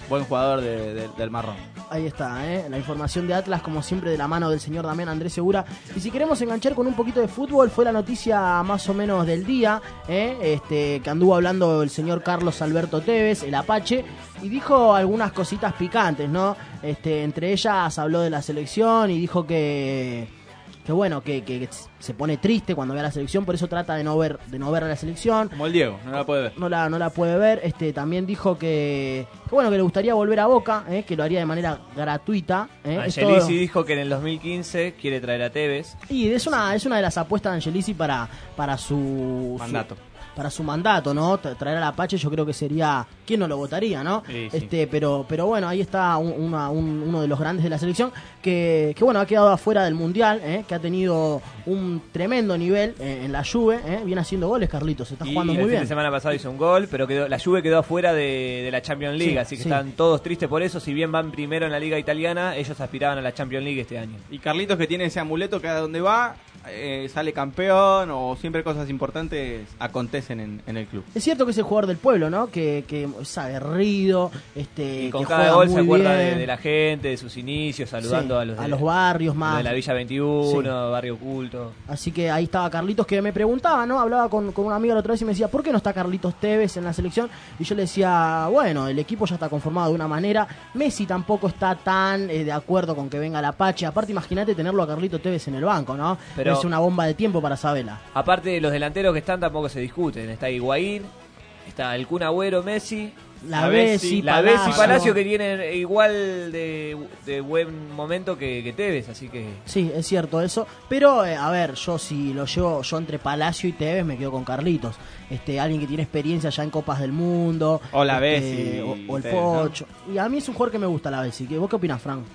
buen jugador de, de, del marrón. Ahí está, ¿eh? La información de Atlas, como siempre, de la mano del señor Damián Andrés Segura. Y si queremos enganchar con un poquito de fútbol, fue la noticia más o menos del día, ¿eh? este, que anduvo hablando el señor Carlos Alberto Tevez, el Apache, y dijo algunas cositas picantes, ¿no? Este, entre ellas habló de la selección y dijo que... que bueno, que, que se pone triste cuando ve a la selección, por eso trata de no ver de no ver a la selección. Como el Diego, no la puede ver. No la, no la puede ver. Este también dijo que, que bueno, que le gustaría volver a Boca, eh, que lo haría de manera gratuita. Eh. Angelisi dijo que en el dos mil quince quiere traer a Tevez. Y es una, es una de las apuestas de Angelisi para, para su mandato. Su, para su mandato, ¿no? Traer al Apache yo creo que sería... ¿Quién no lo votaría, no? Sí, sí. Este, pero, pero bueno, ahí está un, una, un, uno de los grandes de la selección que, que bueno, ha quedado afuera del Mundial, ¿eh? Que ha tenido un tremendo nivel eh, en la Juve, ¿eh? Viene haciendo goles, Carlitos, se está y jugando muy el bien. fin de semana pasado hizo un gol, pero quedó, la Juve quedó afuera de, de la Champions League, Sí, así que sí. están todos tristes por eso. Si bien van primero en la Liga Italiana, ellos aspiraban a la Champions League este año. Y Carlitos, que tiene ese amuleto que a donde va eh, sale campeón, o siempre cosas importantes acontecen en, en el club. Es cierto que es el jugador del pueblo, ¿no? Que, que es aguerrido, este, Y con que cada juega gol muy se acuerda de, bien. de la gente, de sus inicios, saludando Sí, a los, de, a los barrios los más. de la Villa veintiuno, Sí. Barrio Oculto. Así que ahí estaba Carlitos, que me preguntaba, ¿no? Hablaba con, con una amiga la otra vez y me decía, ¿por qué no está Carlitos Tevez en la selección? Y yo le decía, bueno, el equipo ya está conformado de una manera. Messi tampoco está tan eh, de acuerdo con que venga el Apache. Aparte, imagínate tenerlo a Carlitos Tevez en el banco, ¿no? Pero- es una bomba de tiempo para Sabela. Aparte, los delanteros que están tampoco se discuten. Está Higuaín, está el Kun Agüero, Messi, La Bessi, la Palacio. Bessi, Palacio, que tienen igual de, de buen momento que, que Tevez, así que... Sí, es cierto eso. Pero, eh, a ver, yo si lo llevo yo entre Palacio y Tevez, me quedo con Carlitos. Este, alguien que tiene experiencia ya en Copas del Mundo. O la este, Bessi, O, o el Tevez, ¿no? Pocho. Y a mí es un jugador que me gusta la Bessi. ¿Vos qué opinás, Frank?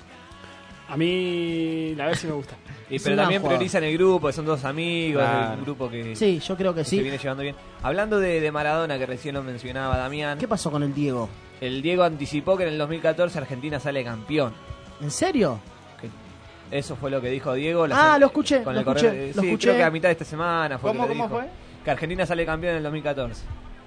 A mí la vez sí me gusta. Y, Es pero un gran también jugador. priorizan el grupo, que son dos amigos, Claro. un grupo que, Sí, yo creo que que sí. se viene llevando bien. Hablando de, de Maradona, que recién lo mencionaba Damián, ¿Qué pasó con el Diego? el Diego anticipó que en el dos mil catorce Argentina sale campeón. ¿En serio? Que Eso fue lo que dijo Diego. la Ah, se- lo escuché, con lo el escuché, correo- lo sí, escuché. creo que a mitad de esta semana fue ¿Cómo, que lo cómo dijo. fue? Que Argentina sale campeón en el dos mil catorce.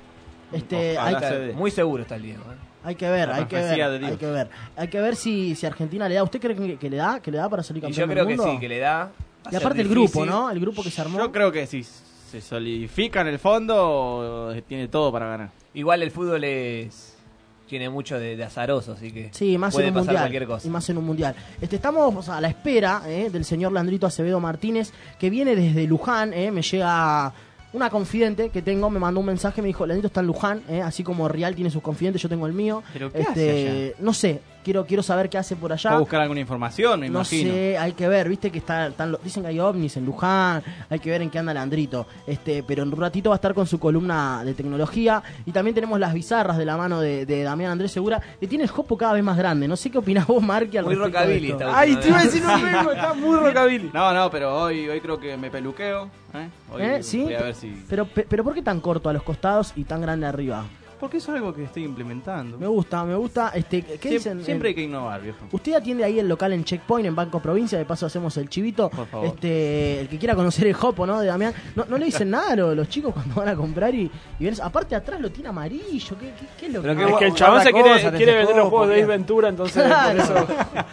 Este, Ojalá hay, Está- se dé. muy seguro está el Diego. ¿eh? hay que ver, La hay que profecía ver, de Dios. hay que ver. Hay que ver si, si Argentina le da. ¿Usted cree que, que le da? ¿Que le da para salir Y campeón yo creo del que mundo? sí, que le da. Va a Y ser aparte el difícil. grupo, ¿no? El grupo que se armó. Yo creo que si se solidifica en el fondo, tiene todo para ganar. Igual el fútbol es tiene mucho de, de azaroso, así que Sí, más puede en un pasar mundial. cualquier cosa. Y más en un mundial. Este, estamos a la espera eh, del señor Landrito Acevedo Martínez, que viene desde Luján. Eh, me llega una confidente que tengo, me mandó un mensaje, me dijo, Landrito está en Luján, eh, así como Real tiene sus confidentes, yo tengo el mío. ¿Pero qué este, hace allá? No sé, quiero quiero saber qué hace por allá. ¿Va a buscar alguna información? Me No imagino. sé, hay que ver, viste que está, están lo- dicen que hay ovnis en Luján, hay que ver en qué anda Landrito. Este, pero en un ratito va a estar con su columna de tecnología. Y también tenemos las bizarras de la mano de, de Damián Andrés Segura, que tiene el jopo cada vez más grande. No sé qué opinás vos, Marqui, al Muy respecto rockabilly de esto. está Ay, te iba a decir lo mismo, está muy rockabilly. No, no, pero hoy, hoy creo que me peluqueo. ¿eh? Hoy ¿Eh? ¿Sí? voy a ver si... Pero, pe- pero ¿por qué tan corto a los costados y tan grande arriba? Porque eso es algo que estoy implementando. Me gusta, me gusta. Este, ¿qué Siempre, dicen? siempre hay Eh, que innovar, viejo. Usted atiende ahí el local en Checkpoint, en Banco Provincia, de paso hacemos el chivito. Por favor. Este, el que quiera conocer el jopo, ¿no? De Damián. No, no le dicen nada a los, los chicos cuando van a comprar y, y ven, aparte atrás lo tiene amarillo. ¿Qué, qué, qué es lo Pero que qué Es que el guarda chabón se quiere, cosas, quiere ese vender los copo, juegos de ¿qué? Ace Ventura, entonces por eso.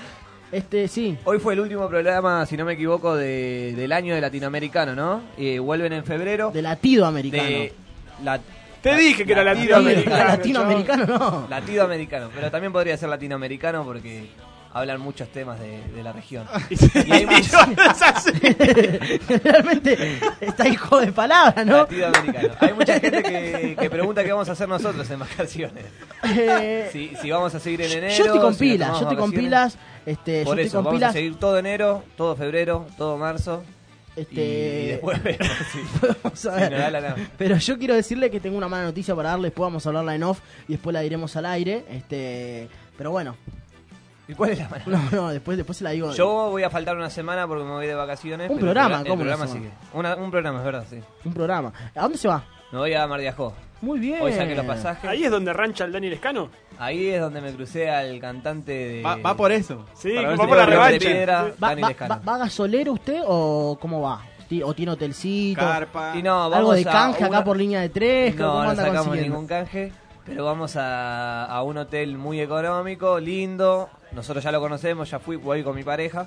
Este, sí. Hoy fue el último programa, si no me equivoco, de, del año de latinoamericano, ¿no? Y vuelven en febrero. De latido americano. De la, Te dije que era latinoamericano. Latinoamericano no. Latinoamericano, pero también podría ser latinoamericano porque hablan muchos temas de, de la región. Y Y hay mucho- Realmente está hijo de palabra, ¿no? Latinoamericano. Hay mucha gente que, que pregunta qué vamos a hacer nosotros en vacaciones. Eh, Si, si vamos a seguir en enero. yo estoy con si nos pilas, yo tomamos estoy con vacaciones. pilas. Este, Por yo eso, estoy con vamos pilas. a seguir todo enero, todo febrero, todo marzo. Este, Y después vemos si, vamos a si ver. nos da la gana. Pero yo quiero decirle que tengo una mala noticia para darle, después vamos a hablarla en off y después la diremos al aire. Este, pero bueno, ¿Y cuál es la mala? no, no, después, después se la digo. Yo voy a faltar una semana porque me voy de vacaciones. Un pero el programa, progra- el ¿cómo una programa semana? sigue. Una- un programa, es verdad, sí. Un programa. ¿A dónde se va? Me voy a Mar de Ajó. Muy bien. Hoy saqué los pasajes. Ahí es donde rancha el Daniel Escano. Ahí es donde me crucé al cantante de. Va, va por eso. Sí, Para ver va si por la puede- de revancha. Piedra, ¿Va, Dani va, Lescano. va- va gasolero usted o cómo va? Ti- ¿O tiene hotelcito? Carpa. Y no, vamos ¿Algo de a canje una- acá por línea de tres? No, ¿Cómo no anda sacamos consiguiendo? ningún canje. pero vamos a, a un hotel muy económico, lindo. Nosotros ya lo conocemos, ya fui, voy con mi pareja.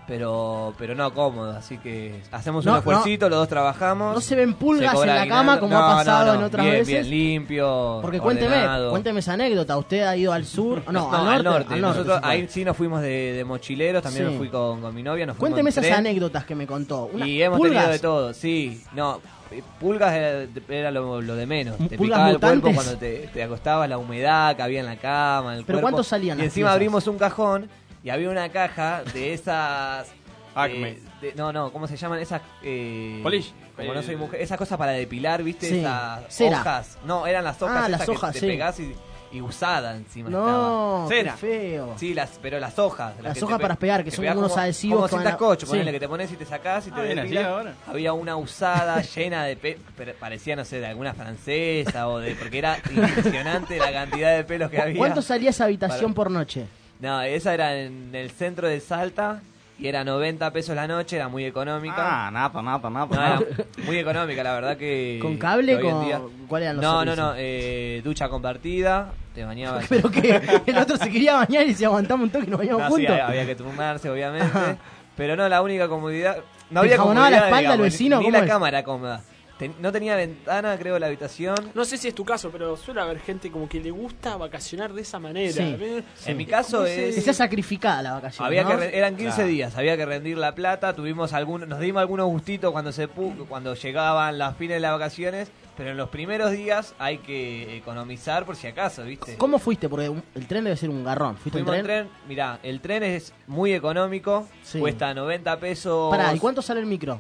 Pero pero no cómodo, así que hacemos No, un esfuercito, no. los dos trabajamos. No se ven pulgas se en cobra la aguinaldo. cama como No, ha pasado no, no. en otras bien, veces. Bien limpio. Porque cuénteme, ordenado. cuénteme esa anécdota. ¿Usted ha ido al sur? No, al norte. al norte. al norte, Nosotros se fue. ahí sí nos fuimos de, de mochileros, también Sí. me fui con, con mi novia. Nos Cuénteme fuimos en esas tren. anécdotas que me contó. Una- Y hemos ¿pulgas? tenido de todo, sí. No, eh, pulgas era, era lo, lo de menos. Te ¿Pulgas picaba el cuerpo mutantes? cuando te, te acostabas, la humedad que había en la cama, el ¿Pero cuerpo. cuántos salían Y las encima piezas? abrimos un cajón y había una caja de esas... Acme. eh, de- no, no, ¿cómo se llaman? Esas... Eh, Polish. Como no soy mujer, esas cosas para depilar, ¿viste? Sí. Esas Cera. hojas. No, eran las hojas Ah, esas las que hojas, te sí. pegás y, y usada encima No, estaba. qué Cera. feo. Sí, las, pero las hojas. Las que hojas te pe- para pegar, que te son pegás como unos adhesivos Como que van cintas a- cocho, sí. ponele, que te pones y te sacás y te Ah, bien, depilas. así ahora. Había una usada llena de pe pero parecía, no sé, de alguna francesa o de... Porque era impresionante la cantidad de pelos que había. ¿Cuánto salía esa habitación Para- por noche? No, esa era en el centro de Salta y era noventa pesos la noche, era muy económica. Ah, napa, napa, napa. No, era muy económica, la verdad que... ¿Con cable? que hoy en Con... día- ¿Cuáles eran los No, no, servicios? no, eh, ducha compartida, te bañabas. Pero que el otro se quería bañar y se aguantamos un toque y nos bañamos No, sí, juntos. había, había que turmarse, obviamente. Pero no, la única comodidad... No ¿Te había jabonaba la comodidad, espalda el digamos, vecino? Ni ¿Cómo la es? cama era cómoda. Ten- no tenía ventana, creo, la habitación. No sé si es tu caso, pero suele haber gente como que le gusta vacacionar de esa manera. Sí. ¿Ves? En mi caso ¿Cómo es... Que sea sacrificada la vacación, Había ¿no? que re- eran quince Claro. días, había que rendir la plata, tuvimos algunos, nos dimos algunos gustitos cuando se pu- cuando llegaban las fines de las vacaciones, pero en los primeros días hay que economizar por si acaso, ¿viste? ¿Cómo fuiste? Porque un- el tren debe ser un garrón. ¿Fuiste en Fuimos tren? en tren, mirá, el tren es muy económico, Sí. cuesta noventa pesos. Pará, ¿y cuánto sale el micro?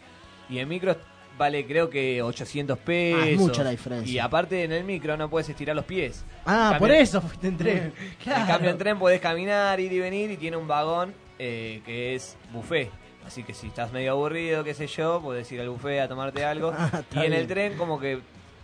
Y el micro vale creo que ochocientos pesos. Ah, es mucha la diferencia. Y aparte en el micro no puedes estirar los pies. Ah, En por cambio- eso fuiste en tren. Claro. En cambio en tren podés caminar, ir y venir y tiene un vagón eh, que es buffet. Así que si estás medio aburrido, qué sé yo, podés ir al buffet a tomarte algo. Ah, y está en el bien. tren como que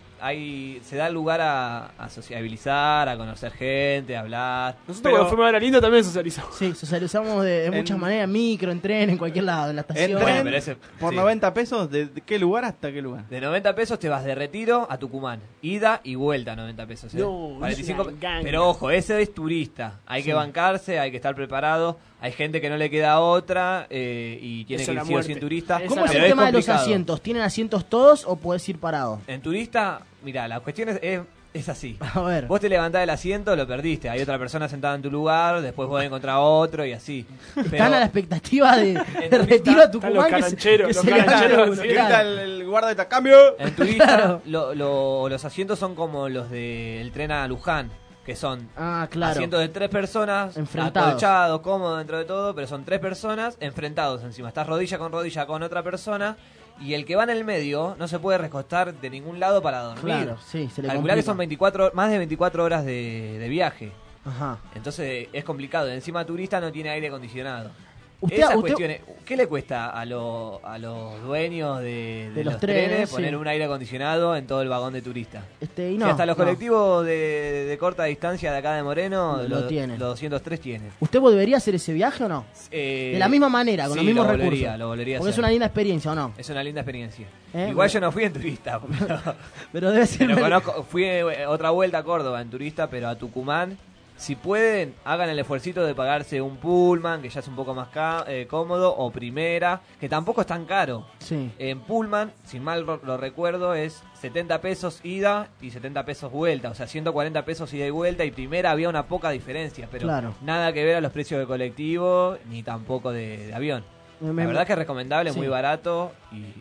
hay se da lugar a, a sociabilizar, a conocer gente, a hablar. Nosotros Pero- cuando fuimos a la linda también socializamos. Sí, socializamos de, de En- muchas maneras, micro, en tren, en cualquier lado, en la En estación. tren, Bueno, pero ese- por sí. noventa pesos, ¿de de qué lugar hasta qué lugar? De noventa pesos te vas de Retiro a Tucumán. Ida y vuelta noventa pesos. ¿eh? No, cuarenta y cinco es una ganga. Pero ojo, ese es turista. Hay que bancarse, hay que estar preparado. Hay gente que no le queda otra eh, y tiene Eso que es ir la sí o sí muerte. en turista. Esa ¿Cómo es Pero el tema de los complicado. asientos? ¿Tienen asientos todos o puedes ir parado? En turista, mira, la cuestión es, es, es así. A ver. Vos te levantás del asiento, lo perdiste. Hay otra persona sentada en tu lugar, después vos encontrar otro y así. Están Pero a la expectativa de, de turista retiro a están Tucumán los que se, carancheros, que los se levanta carancheros, uno, sí, Grita claro. el, el guarda de cambio. en turista, Claro. lo- lo- los asientos son como los del tren a Luján, que son Ah, claro. asientos de tres personas, Enfrentados. acolchados, cómodos dentro de todo, pero son tres personas enfrentados encima. Estás rodilla con rodilla con otra persona y el que va en el medio no se puede recostar de ningún lado para dormir. Claro, sí, se le Calculá complica. que son veinticuatro, más de veinticuatro horas de, de viaje. Ajá. Entonces es complicado. Encima turista no tiene aire acondicionado. Usted- Esas usted- cuestiones, ¿qué le cuesta a, lo- a los dueños de, de De los los, trenes, trenes, poner sí. un aire acondicionado en todo el vagón de turista? Este, y Si no, hasta los no. colectivos de, de corta distancia de acá de Moreno, Lo los, tienen. los doscientos tres tienen. ¿Usted volvería a hacer ese viaje o no? Eh, De la misma manera, con sí, los mismos lo recursos. volvería, lo volvería a Porque es hacer. una linda experiencia, ¿o no? Es una linda experiencia. Eh, Igual bueno. yo no fui en turista, pero, Pero debe ser... pero conozco, fui eh, otra vuelta a Córdoba en turista, pero a Tucumán. Si pueden, hagan el esfuercito de pagarse un Pullman, que ya es un poco más ca- eh, cómodo, o primera, que tampoco es tan caro. Sí. En Pullman, si mal ro- lo recuerdo, es setenta pesos ida y setenta pesos vuelta. O sea, ciento cuarenta pesos ida y vuelta. Y primera había una poca diferencia, pero Claro. nada que ver a los precios de colectivo ni tampoco de, de avión. Me- La verdad que es recomendable, sí. muy barato.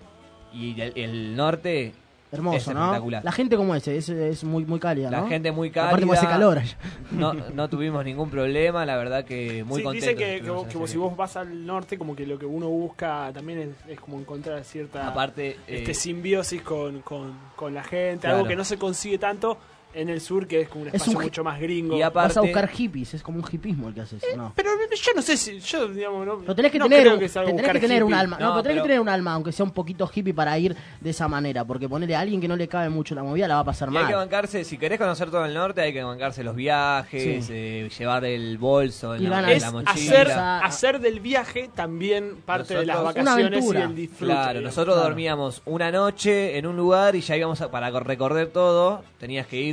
Y, y el, el norte Hermoso, es ¿no? espectacular. La gente como ese, es, es muy, muy cálida, La ¿no? gente muy Aparte cálida. porque hace calor allá. No, no tuvimos ningún problema, la verdad que muy Sí, contentos. dicen que, que, estuvimos vos- en que vos- ese si vos vas al norte, como que lo que uno busca también es, es como encontrar cierta Aparte, este eh, simbiosis con, con, con la gente, Claro. algo que no se consigue tanto en el sur, que es como un Es espacio un hi- mucho más gringo. Y aparte- Vas a buscar hippies, es como un hipismo el que haces, ¿no? Pero yo no sé si, yo digamos, no, Pero tenés que no tener, creo un, que sea tenés buscar que tener un hippie. alma, no, No, pero tenés pero- que tener un alma, aunque sea un poquito hippie para ir de esa manera, porque ponerle a alguien que no le cabe mucho la movida la va a pasar Y hay que mal. bancarse, si querés conocer todo el norte, hay que bancarse los viajes, Sí. eh, llevar el bolso en Y la, van a- en Es la mochila. hacer, Ah. hacer del viaje también parte de las Nosotros- Una vacaciones y aventura. el disfrute. Claro, digamos. nosotros Claro. dormíamos una noche en un lugar y ya íbamos a, para recorrer todo, tenías que ir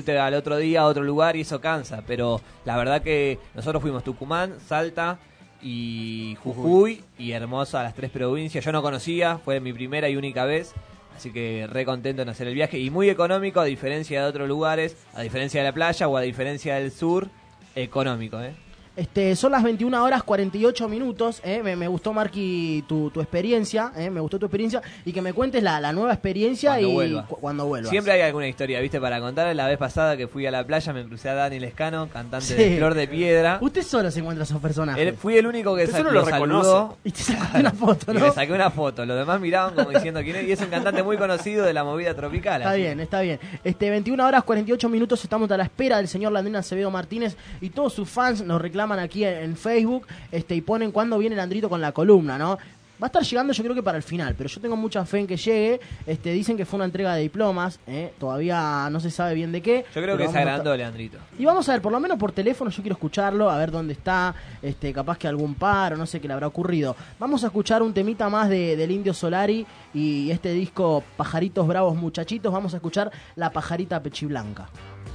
irte al otro día a otro lugar y eso cansa, pero la verdad que nosotros fuimos Tucumán, Salta y Jujuy, y hermosa las tres provincias. Yo no conocía, fue mi primera y única vez, así que re contento en hacer el viaje y muy económico a diferencia de otros lugares, a diferencia de la playa o a diferencia del sur, económico, ¿eh? Este, son las veintiuna horas cuarenta y ocho minutos, ¿eh? me, me gustó, Marqui, tu, tu experiencia, ¿eh? me gustó tu experiencia, y que me cuentes la, la nueva experiencia Cuando y vuelva. cu- cuando vuelvas. Siempre hay alguna historia, ¿viste? Para contar. La vez pasada que fui a la playa me crucé a Dani Lescano, cantante Sí. de Flor de Piedra. Usted solo se encuentra esos personajes. Él- fui el único que Usted sa- solo lo lo reconoce. saludó. Y te sacaste una foto, Y ¿no? le saqué una foto. Los demás miraban como diciendo quién es. Y es un cantante muy conocido de la movida tropical. Está así. bien, está bien. Este, veintiuna horas cuarenta y ocho minutos, estamos a la espera del señor Landrino Acevedo Martínez y todos sus fans nos reclaman aquí en, en Facebook, este, y ponen cuándo viene Landrito con la columna, ¿no? Va a estar llegando yo creo que para el final, pero yo tengo mucha fe en que llegue. Este, dicen que fue una entrega de diplomas, ¿eh? Todavía no se sabe bien de qué. Yo creo pero que se vamos a agrandó estar- Leandrito. Y vamos a ver, por lo menos por teléfono, yo quiero escucharlo, a ver dónde está, este, capaz que algún paro, no sé qué le habrá ocurrido. Vamos a escuchar un temita más de, del Indio Solari y este disco Pajaritos Bravos Muchachitos. Vamos a escuchar La Pajarita Pechiblanca.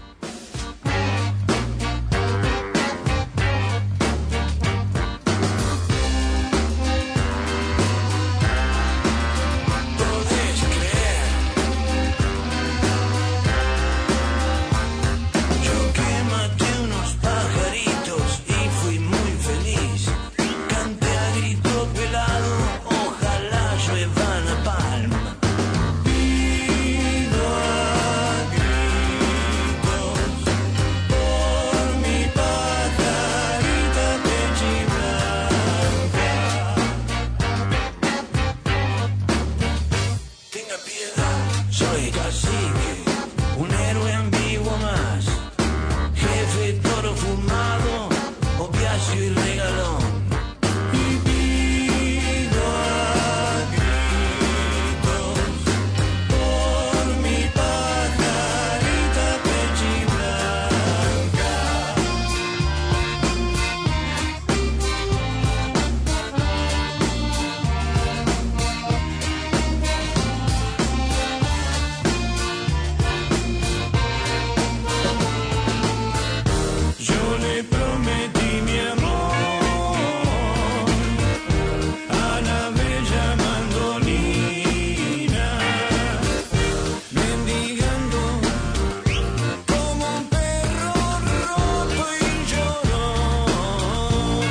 Yo que maté unos pajaritos y fui muy feliz. Canté a grito pelado, ojalá llueva la palma. Pido a gritos por mi pajarita pechiblanca. Tenga piedad, soy cacique, un héroe ambiguo más. Jefe toro fumado, opiáceo y regalón. Y pido a gritos por mi pajarita pechiblanca. Yo le prometí mi amor a la bella mandolina, mendigando como un perro roto y llorón.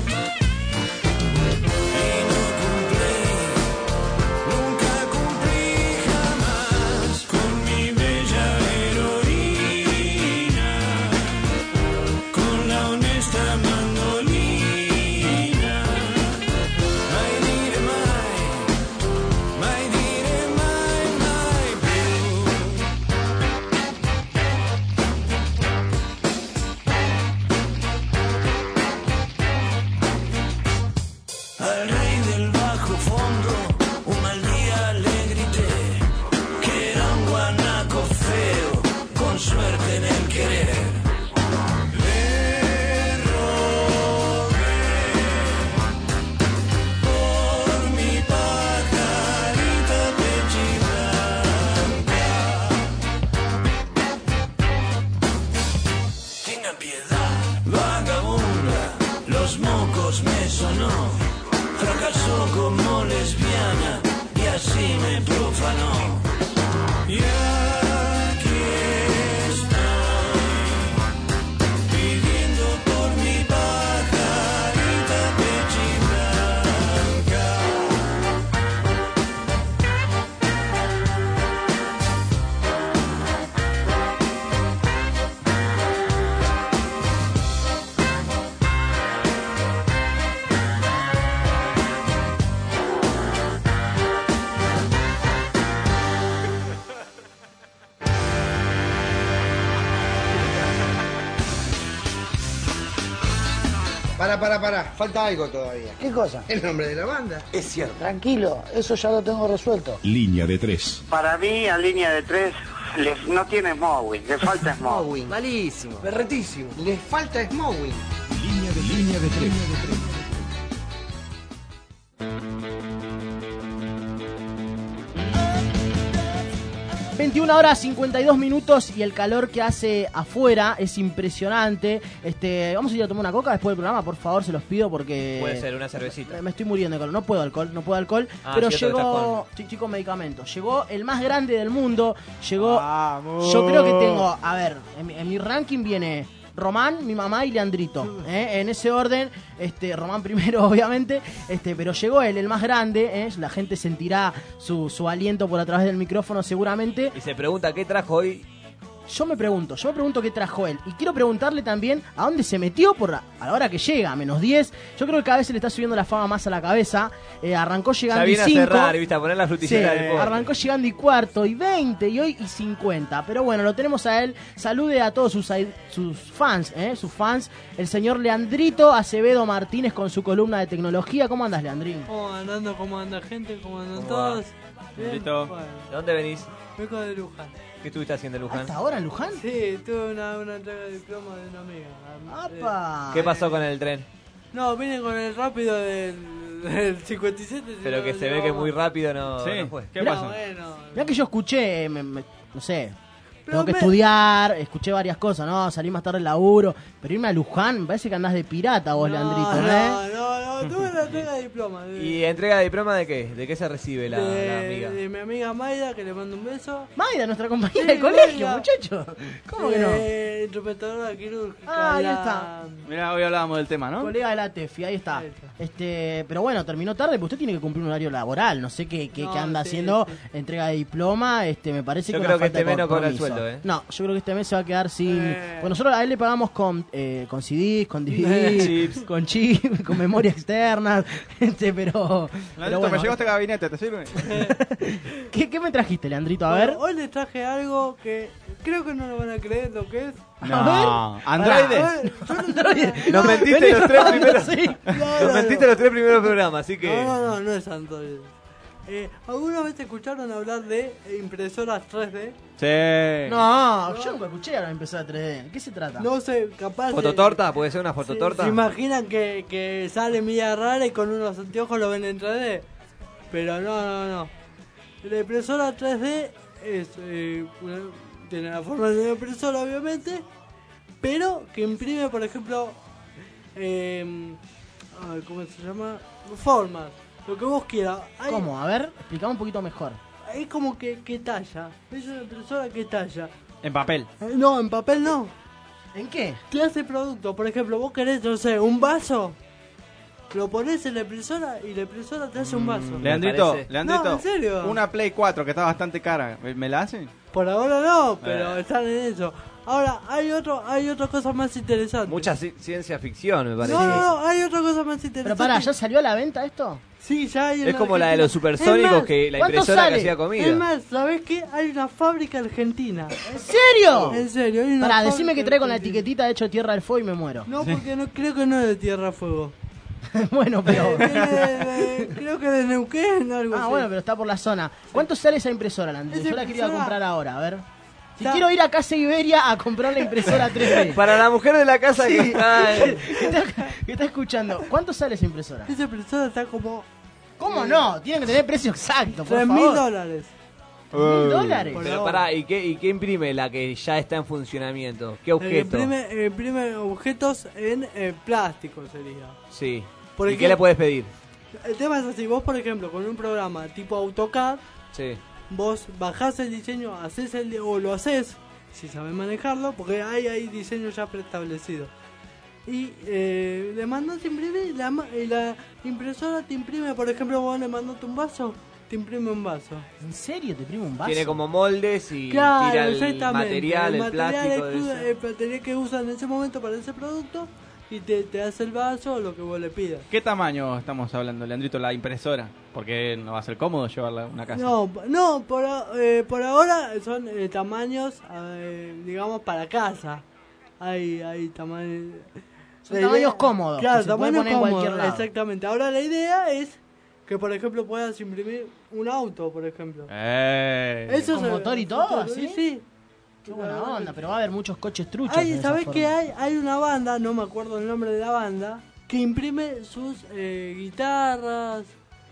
Y no cumplí, nunca cumplí jamás con mi bella heroína, con la honesta mandolina. Mai dire mai, mai dire mai, mai più. Al rey del bajo fondo, un mal día le grité que era un guanaco feo, con suerte en el querer. Le rogué por mi pajarita pechiblanca. Tenga piedad, vagabunda, los mocos me sonó. Fracasó como lesbiana y así me profanó. Y aquí estoy pidiendo por mi pajarita pechiblanca. Para, para, para, falta algo todavía. ¿Qué cosa? El nombre de la banda. Es cierto. Tranquilo, eso ya lo tengo resuelto. Línea de tres. Para mí, a línea de tres, le- no tiene Smowing, le falta Smowing. Smowing. Malísimo. Berretísimo. Le falta Smowing. Línea de línea de tres. veintiuna horas cincuenta y dos minutos y el calor que hace afuera es impresionante. Este, vamos a ir a tomar una coca después del programa, por favor, se los pido porque... Puede ser, una cervecita. Me estoy muriendo de calor, no puedo alcohol, no puedo alcohol. Ah, pero cierto, llegó, sí, chicos, medicamentos. Llegó el más grande del mundo, llegó... Vamos. Yo creo que tengo, a ver, en, en mi ranking viene... Román, mi mamá y Leandrito, ¿eh? En ese orden, este, Román primero obviamente, este, pero llegó él, el más grande, ¿eh? La gente sentirá su, su aliento por a través del micrófono seguramente. Y se pregunta qué trajo hoy. Yo me pregunto, yo me pregunto qué trajo él. Y quiero preguntarle también a dónde se metió por a, a la hora que llega, a menos diez. Yo creo que cada vez se le está subiendo la fama más a la cabeza. Eh, arrancó llegando ya viene y cinco. a cerrar, ¿viste? A poner la frutillera Sí, del pobre. arrancó llegando y cuarto, y veinte, y hoy y cincuenta. Pero bueno, lo tenemos a él. Salude a todos sus, sus fans, ¿eh? Sus fans. El señor Leandrito Acevedo Martínez con su columna de tecnología. ¿Cómo andas, Leandrín? ¿Cómo andando? ¿Cómo anda gente? ¿Cómo andan ¿Cómo todos? va? Bien. Bueno. ¿De dónde venís? Vengo de Luján. ¿Qué estuviste haciendo en Luján? ¿Hasta ahora en Luján? Sí, tuve una, una entrega de diploma de una amiga. ¡Apa! ¿Qué pasó con el tren? No, vine con el rápido del, del cincuenta y siete. Si Pero no que lo se ve que llevamos. muy rápido no, Sí. no fue. ¿Qué Mirá, pasó? Bueno, Mirá que yo escuché, eh, me- me- no sé, Pero tengo que me- estudiar, escuché varias cosas, ¿no? Salí más tarde del laburo, pero irme a Luján, me parece que andás de pirata vos, no, Leandrito, no, ¿eh? no, no, tuve una entrega de diploma. De, ¿Y entrega de diploma de qué? ¿De qué se recibe la, de, la amiga? de mi amiga Mayra, que le mando un beso. Maida, nuestra compañera Sí, de colegio, Mayra. muchacho. ¿Cómo que no? Eh, interpretadora quirúrgica. Ah, ahí la- está. Mirá, hoy hablábamos del tema, ¿no? Colega de la Tefi, ahí está. Ahí está. Este, pero bueno, terminó tarde, pero usted tiene que cumplir un horario laboral. No sé qué, qué, No, qué anda sí, haciendo, sí. entrega de diploma. Este, me parece Yo que creo una que falta este de mes no cobra el compromiso. sueldo, ¿eh? No, yo creo que este mes se va a quedar sin. Eh. Pues nosotros a él le pagamos con, eh, con C Ds, con D V Eh, Ds, chips. con chip, con memoria externa. Este, pero. pero Leandrito, bueno, me llegó este gabinete, ¿te sirve? ¿qué, ¿Qué me trajiste, Leandrito? A Bueno, ver. hoy les traje algo que creo que no lo van a creer lo que es. No, androides. A ver, yo no sé- Nos no, mentiste vení, los tres no, primeros. sí. no, Nos no, mentiste no. los tres primeros programas, así que. No, no, no, no es Android. Eh, ¿Alguna vez escucharon hablar de impresoras tres D? Sí. No, yo nunca escuché a la impresora tres D. ¿De qué se trata? No sé, capaz. ¿Fototorta? ¿Puede ser una ¿Se, fototorta? se imaginan que, que sale media rara y con unos anteojos lo ven en tres D? Pero no, no, no. La impresora tres D es, eh, una- tiene la forma de una impresora, obviamente, pero que imprime, por ejemplo, eh, ay, ¿cómo se llama? Formas, lo que vos quieras. Hay- ¿Cómo? A ver, explicame un poquito mejor. Es como que, que talla. Es una impresora que talla. En papel. Eh, No, en papel no. ¿En qué? Te hace producto. Por ejemplo, vos querés, no sé, un vaso. Lo pones en la impresora y la impresora te hace un vaso. Leandrito, parece. Leandrito, No, ¿en serio? una Play cuatro que está bastante cara, ¿me- ¿me la hacen? Por ahora no, pero Eh. están en eso. Ahora, hay otro, hay otra cosa más interesante. Mucha ci- ciencia ficción, me parece. No, no, no, hay otra cosa más interesante. Pero pará, ¿ya salió a la venta esto? Sí, ya hay en Es la como la de Argentina. los supersónicos, Es más, que la ¿cuánto impresora que sale? hacía Es comida. más, ¿sabés qué? Hay una fábrica argentina. ¿En serio? En serio, hay una Pará, fábrica decime que trae con la argentina. etiquetita de hecho Tierra del Fuego y me muero. No, porque no creo que no es de Tierra Fuego. Bueno, pero... Viene de- creo que de Neuquén, algo Ah, así. bueno, pero está por la zona. ¿Cuánto sale esa impresora, la Esa Yo la quería impresora- comprar ahora, a ver. Si Está- quiero ir a Casa Iberia a comprar la impresora tres D. Para la mujer de la casa Sí. que está en- que, está, que está escuchando. ¿Cuánto sale esa impresora? Esa impresora está como ¿Cómo no? Tiene que tener precio exacto, por tres mil favor. dólares. ¿Mil dólares? Por Pero ahora. pará, ¿y qué, ¿y qué imprime la que ya está en funcionamiento? ¿Qué Eh, objeto? imprime, eh, imprime objetos en eh, plástico, sería. Sí. Por ¿Y qué ejemplo- le puedes pedir? El tema es así, vos por ejemplo, con un programa tipo AutoCAD, Sí. vos bajás el diseño, haces el o lo haces, si sabés manejarlo, porque hay, hay diseños ya preestablecidos. Y eh, le mandás a imprimir y la, ma- y la impresora te imprime, por ejemplo, vos le mandaste un vaso, te imprime un vaso. ¿En serio te imprime un vaso? Tiene como moldes y Claro, tira el exactamente. material, el, material plástico. de es- ese. el material que usan en ese momento para ese producto y te, te hace el vaso o lo que vos le pidas. ¿Qué tamaño estamos hablando, Leandrito, la impresora? Porque no va a ser cómodo llevarla a una casa. No, no, por, a- eh, por ahora son eh, tamaños, eh, digamos, para casa. Hay, hay tamaños... Son la tamaños idea- cómodos, Claro, que se pueden tamaños poner en cómodos, cualquier lado. exactamente. Ahora la idea es que, por ejemplo, puedas imprimir un auto, por ejemplo. Eh. Eso ¿Con se- motor y todo, futuro, así? Sí. Qué buena onda, pero va a haber muchos coches truchos. Ay, de esa ¿sabés forma. qué hay? Hay una banda, no me acuerdo el nombre de la banda, que imprime sus eh, guitarras,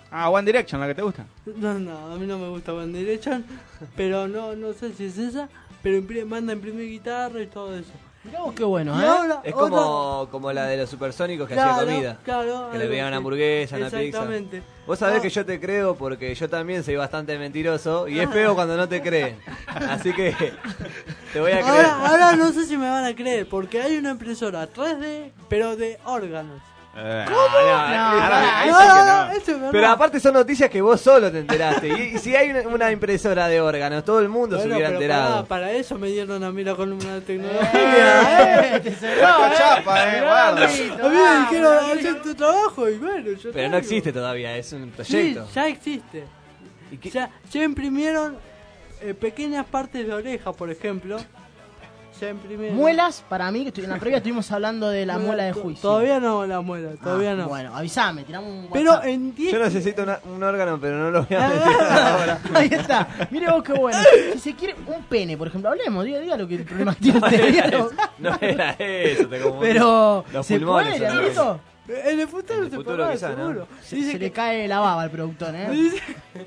Ah, One Direction, la que te gusta. No, no, a mí no me gusta One Direction, pero no, no sé si es esa, pero impri- manda a imprimir guitarra y todo eso. Mirá vos qué bueno, Y ¿eh? ahora, Es otra- como, como la de los supersónicos que Claro, hacía comida. claro, que le algo pedían una así. hamburguesa, una pizza. Exactamente. Vos sabés Ah. que yo te creo porque yo también soy bastante mentiroso y es feo cuando no te creen. Así que te voy a creer. Ahora, ahora no sé si me van a creer, porque hay una impresora tres D, pero de órganos. Eh, ¿Cómo? no, No, no, no, ahí no, sí que no, no. no, eso es verdad. Pero aparte son noticias que vos solo te enteraste. Y, y si hay una, una impresora de órganos, todo el mundo se Bueno, hubiera pero enterado. pará, para eso me dieron a mí la columna de Eh, tecnología. te cerró, Sacó eh. chapa, eh, guarda. A mí me dijeron hacer tu trabajo y bueno, yo Pero no traigo. existe todavía, es un Sí, proyecto. ya existe. Ya, ya imprimieron eh, pequeñas partes de oreja, por ejemplo. Ya imprimieron. Muelas, para mí, que estu- en la previa estuvimos hablando de la muela de to- juicio. Todavía no la muela, todavía Ah, no. Bueno, avísame, tiramos un Pero WhatsApp. en diez Yo necesito una- un órgano, pero no lo voy a meter ahora. Ahí está. Mire vos qué bueno. Si se quiere un pene, por ejemplo, hablemos, diga, diga lo que el problema que tiene usted. dígalo. No era eso, te confundí. Pero, Los ¿se pulmones puede, son lo que- Leandrito? En el futuro En el se futuro podrá, quizá, ¿no? seguro. Se, Dice se que, le cae la baba al productor, ¿eh? dice,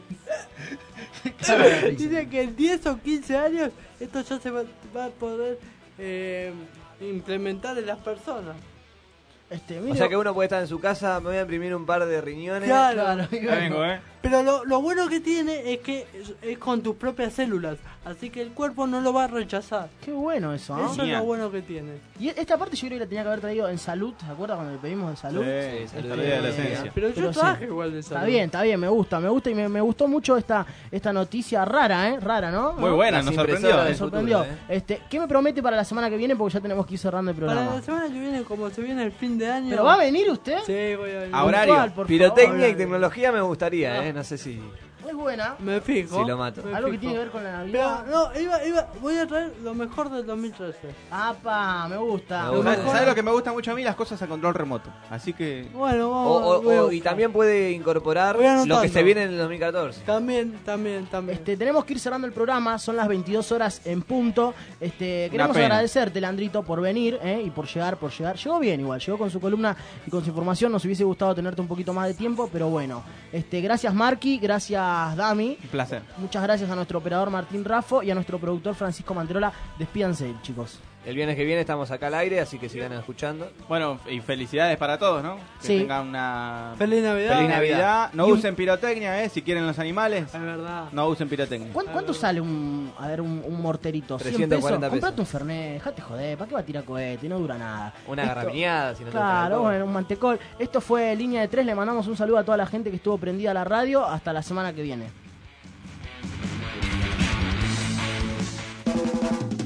dice que en diez o quince años esto ya se va, va a poder eh, implementar en las personas. Este, O mire, sea que uno puede estar en su casa, me voy a imprimir un par de riñones. Claro. claro, Ahí vengo, eh. Pero lo, lo bueno que tiene es que es, es con tus propias células, así que el cuerpo no lo va a rechazar. qué bueno eso, ¿no? Eso es Genial. lo bueno que tiene. Y esta parte yo creo que la tenía que haber traído en salud, ¿se acuerda cuando le pedimos en salud? Sí, salud salud de de la la esencia. Pero yo Pero sí. traje igual de Está salud. bien, está bien, me gusta, me gusta y me, me gustó mucho esta esta noticia rara, ¿eh? Rara, ¿no? Muy ¿No? buena, Las nos impresoras sorprendió. del Me sorprendió. futuro, Este, ¿qué me promete para la semana que viene? Porque ya tenemos que ir cerrando el Para programa. la semana que viene, como se viene el fin de año. ¿Pero va a venir usted? Sí, voy a venir. A horario. Puntual, por Pirotecnia favor. y tecnología me gustaría, eh. No sé si, Es buena. Me fijo. si lo mato. me Algo que fijo. tiene que ver con la Pero Navidad. no, iba, iba, voy a traer lo mejor del dos mil trece. ¡Apa! Me gusta. Me gusta. ¿Sabes, ¿Sabes lo que me gusta mucho a mí? Las cosas a control remoto. Así que. Bueno, O, vamos. o- voy a o- y buscar. también puede incorporar Voy anotando. lo que se viene en el dos mil catorce. También, también, también. Este, tenemos que ir cerrando el programa, son las veintidós horas en punto. Este, queremos pena. agradecerte, Leandrito, por venir, ¿eh? Y por llegar, por llegar. Llegó bien igual, llegó con su columna y con su información. Nos hubiese gustado tenerte un poquito más de tiempo, pero bueno. Este, gracias Marqui, gracias Dami. Un placer. Muchas gracias a nuestro operador Martín Raffo y a nuestro productor Francisco Manterola. Despídanse, chicos. El viernes que viene estamos acá al aire, así que sigan escuchando. Bueno, y felicidades para todos, ¿no? Que Sí. tengan una Feliz Navidad. feliz Navidad. No Y un- usen pirotecnia, ¿eh? Si quieren los animales, Es verdad. no usen pirotecnia. ¿Cuánto, cuánto sale un, a ver, un, un morterito? ¿cien trescientos pesos? cuarenta pesos. Comprate un Fernet, dejate joder, ¿para qué va a tirar cohete? No dura nada. Una Esto- garrapiñada, si no te gusta el Claro, alcohol. bueno, un mantecol. Esto fue Línea de Tres. Le mandamos un saludo a toda la gente que estuvo prendida a la radio. Hasta la semana que viene.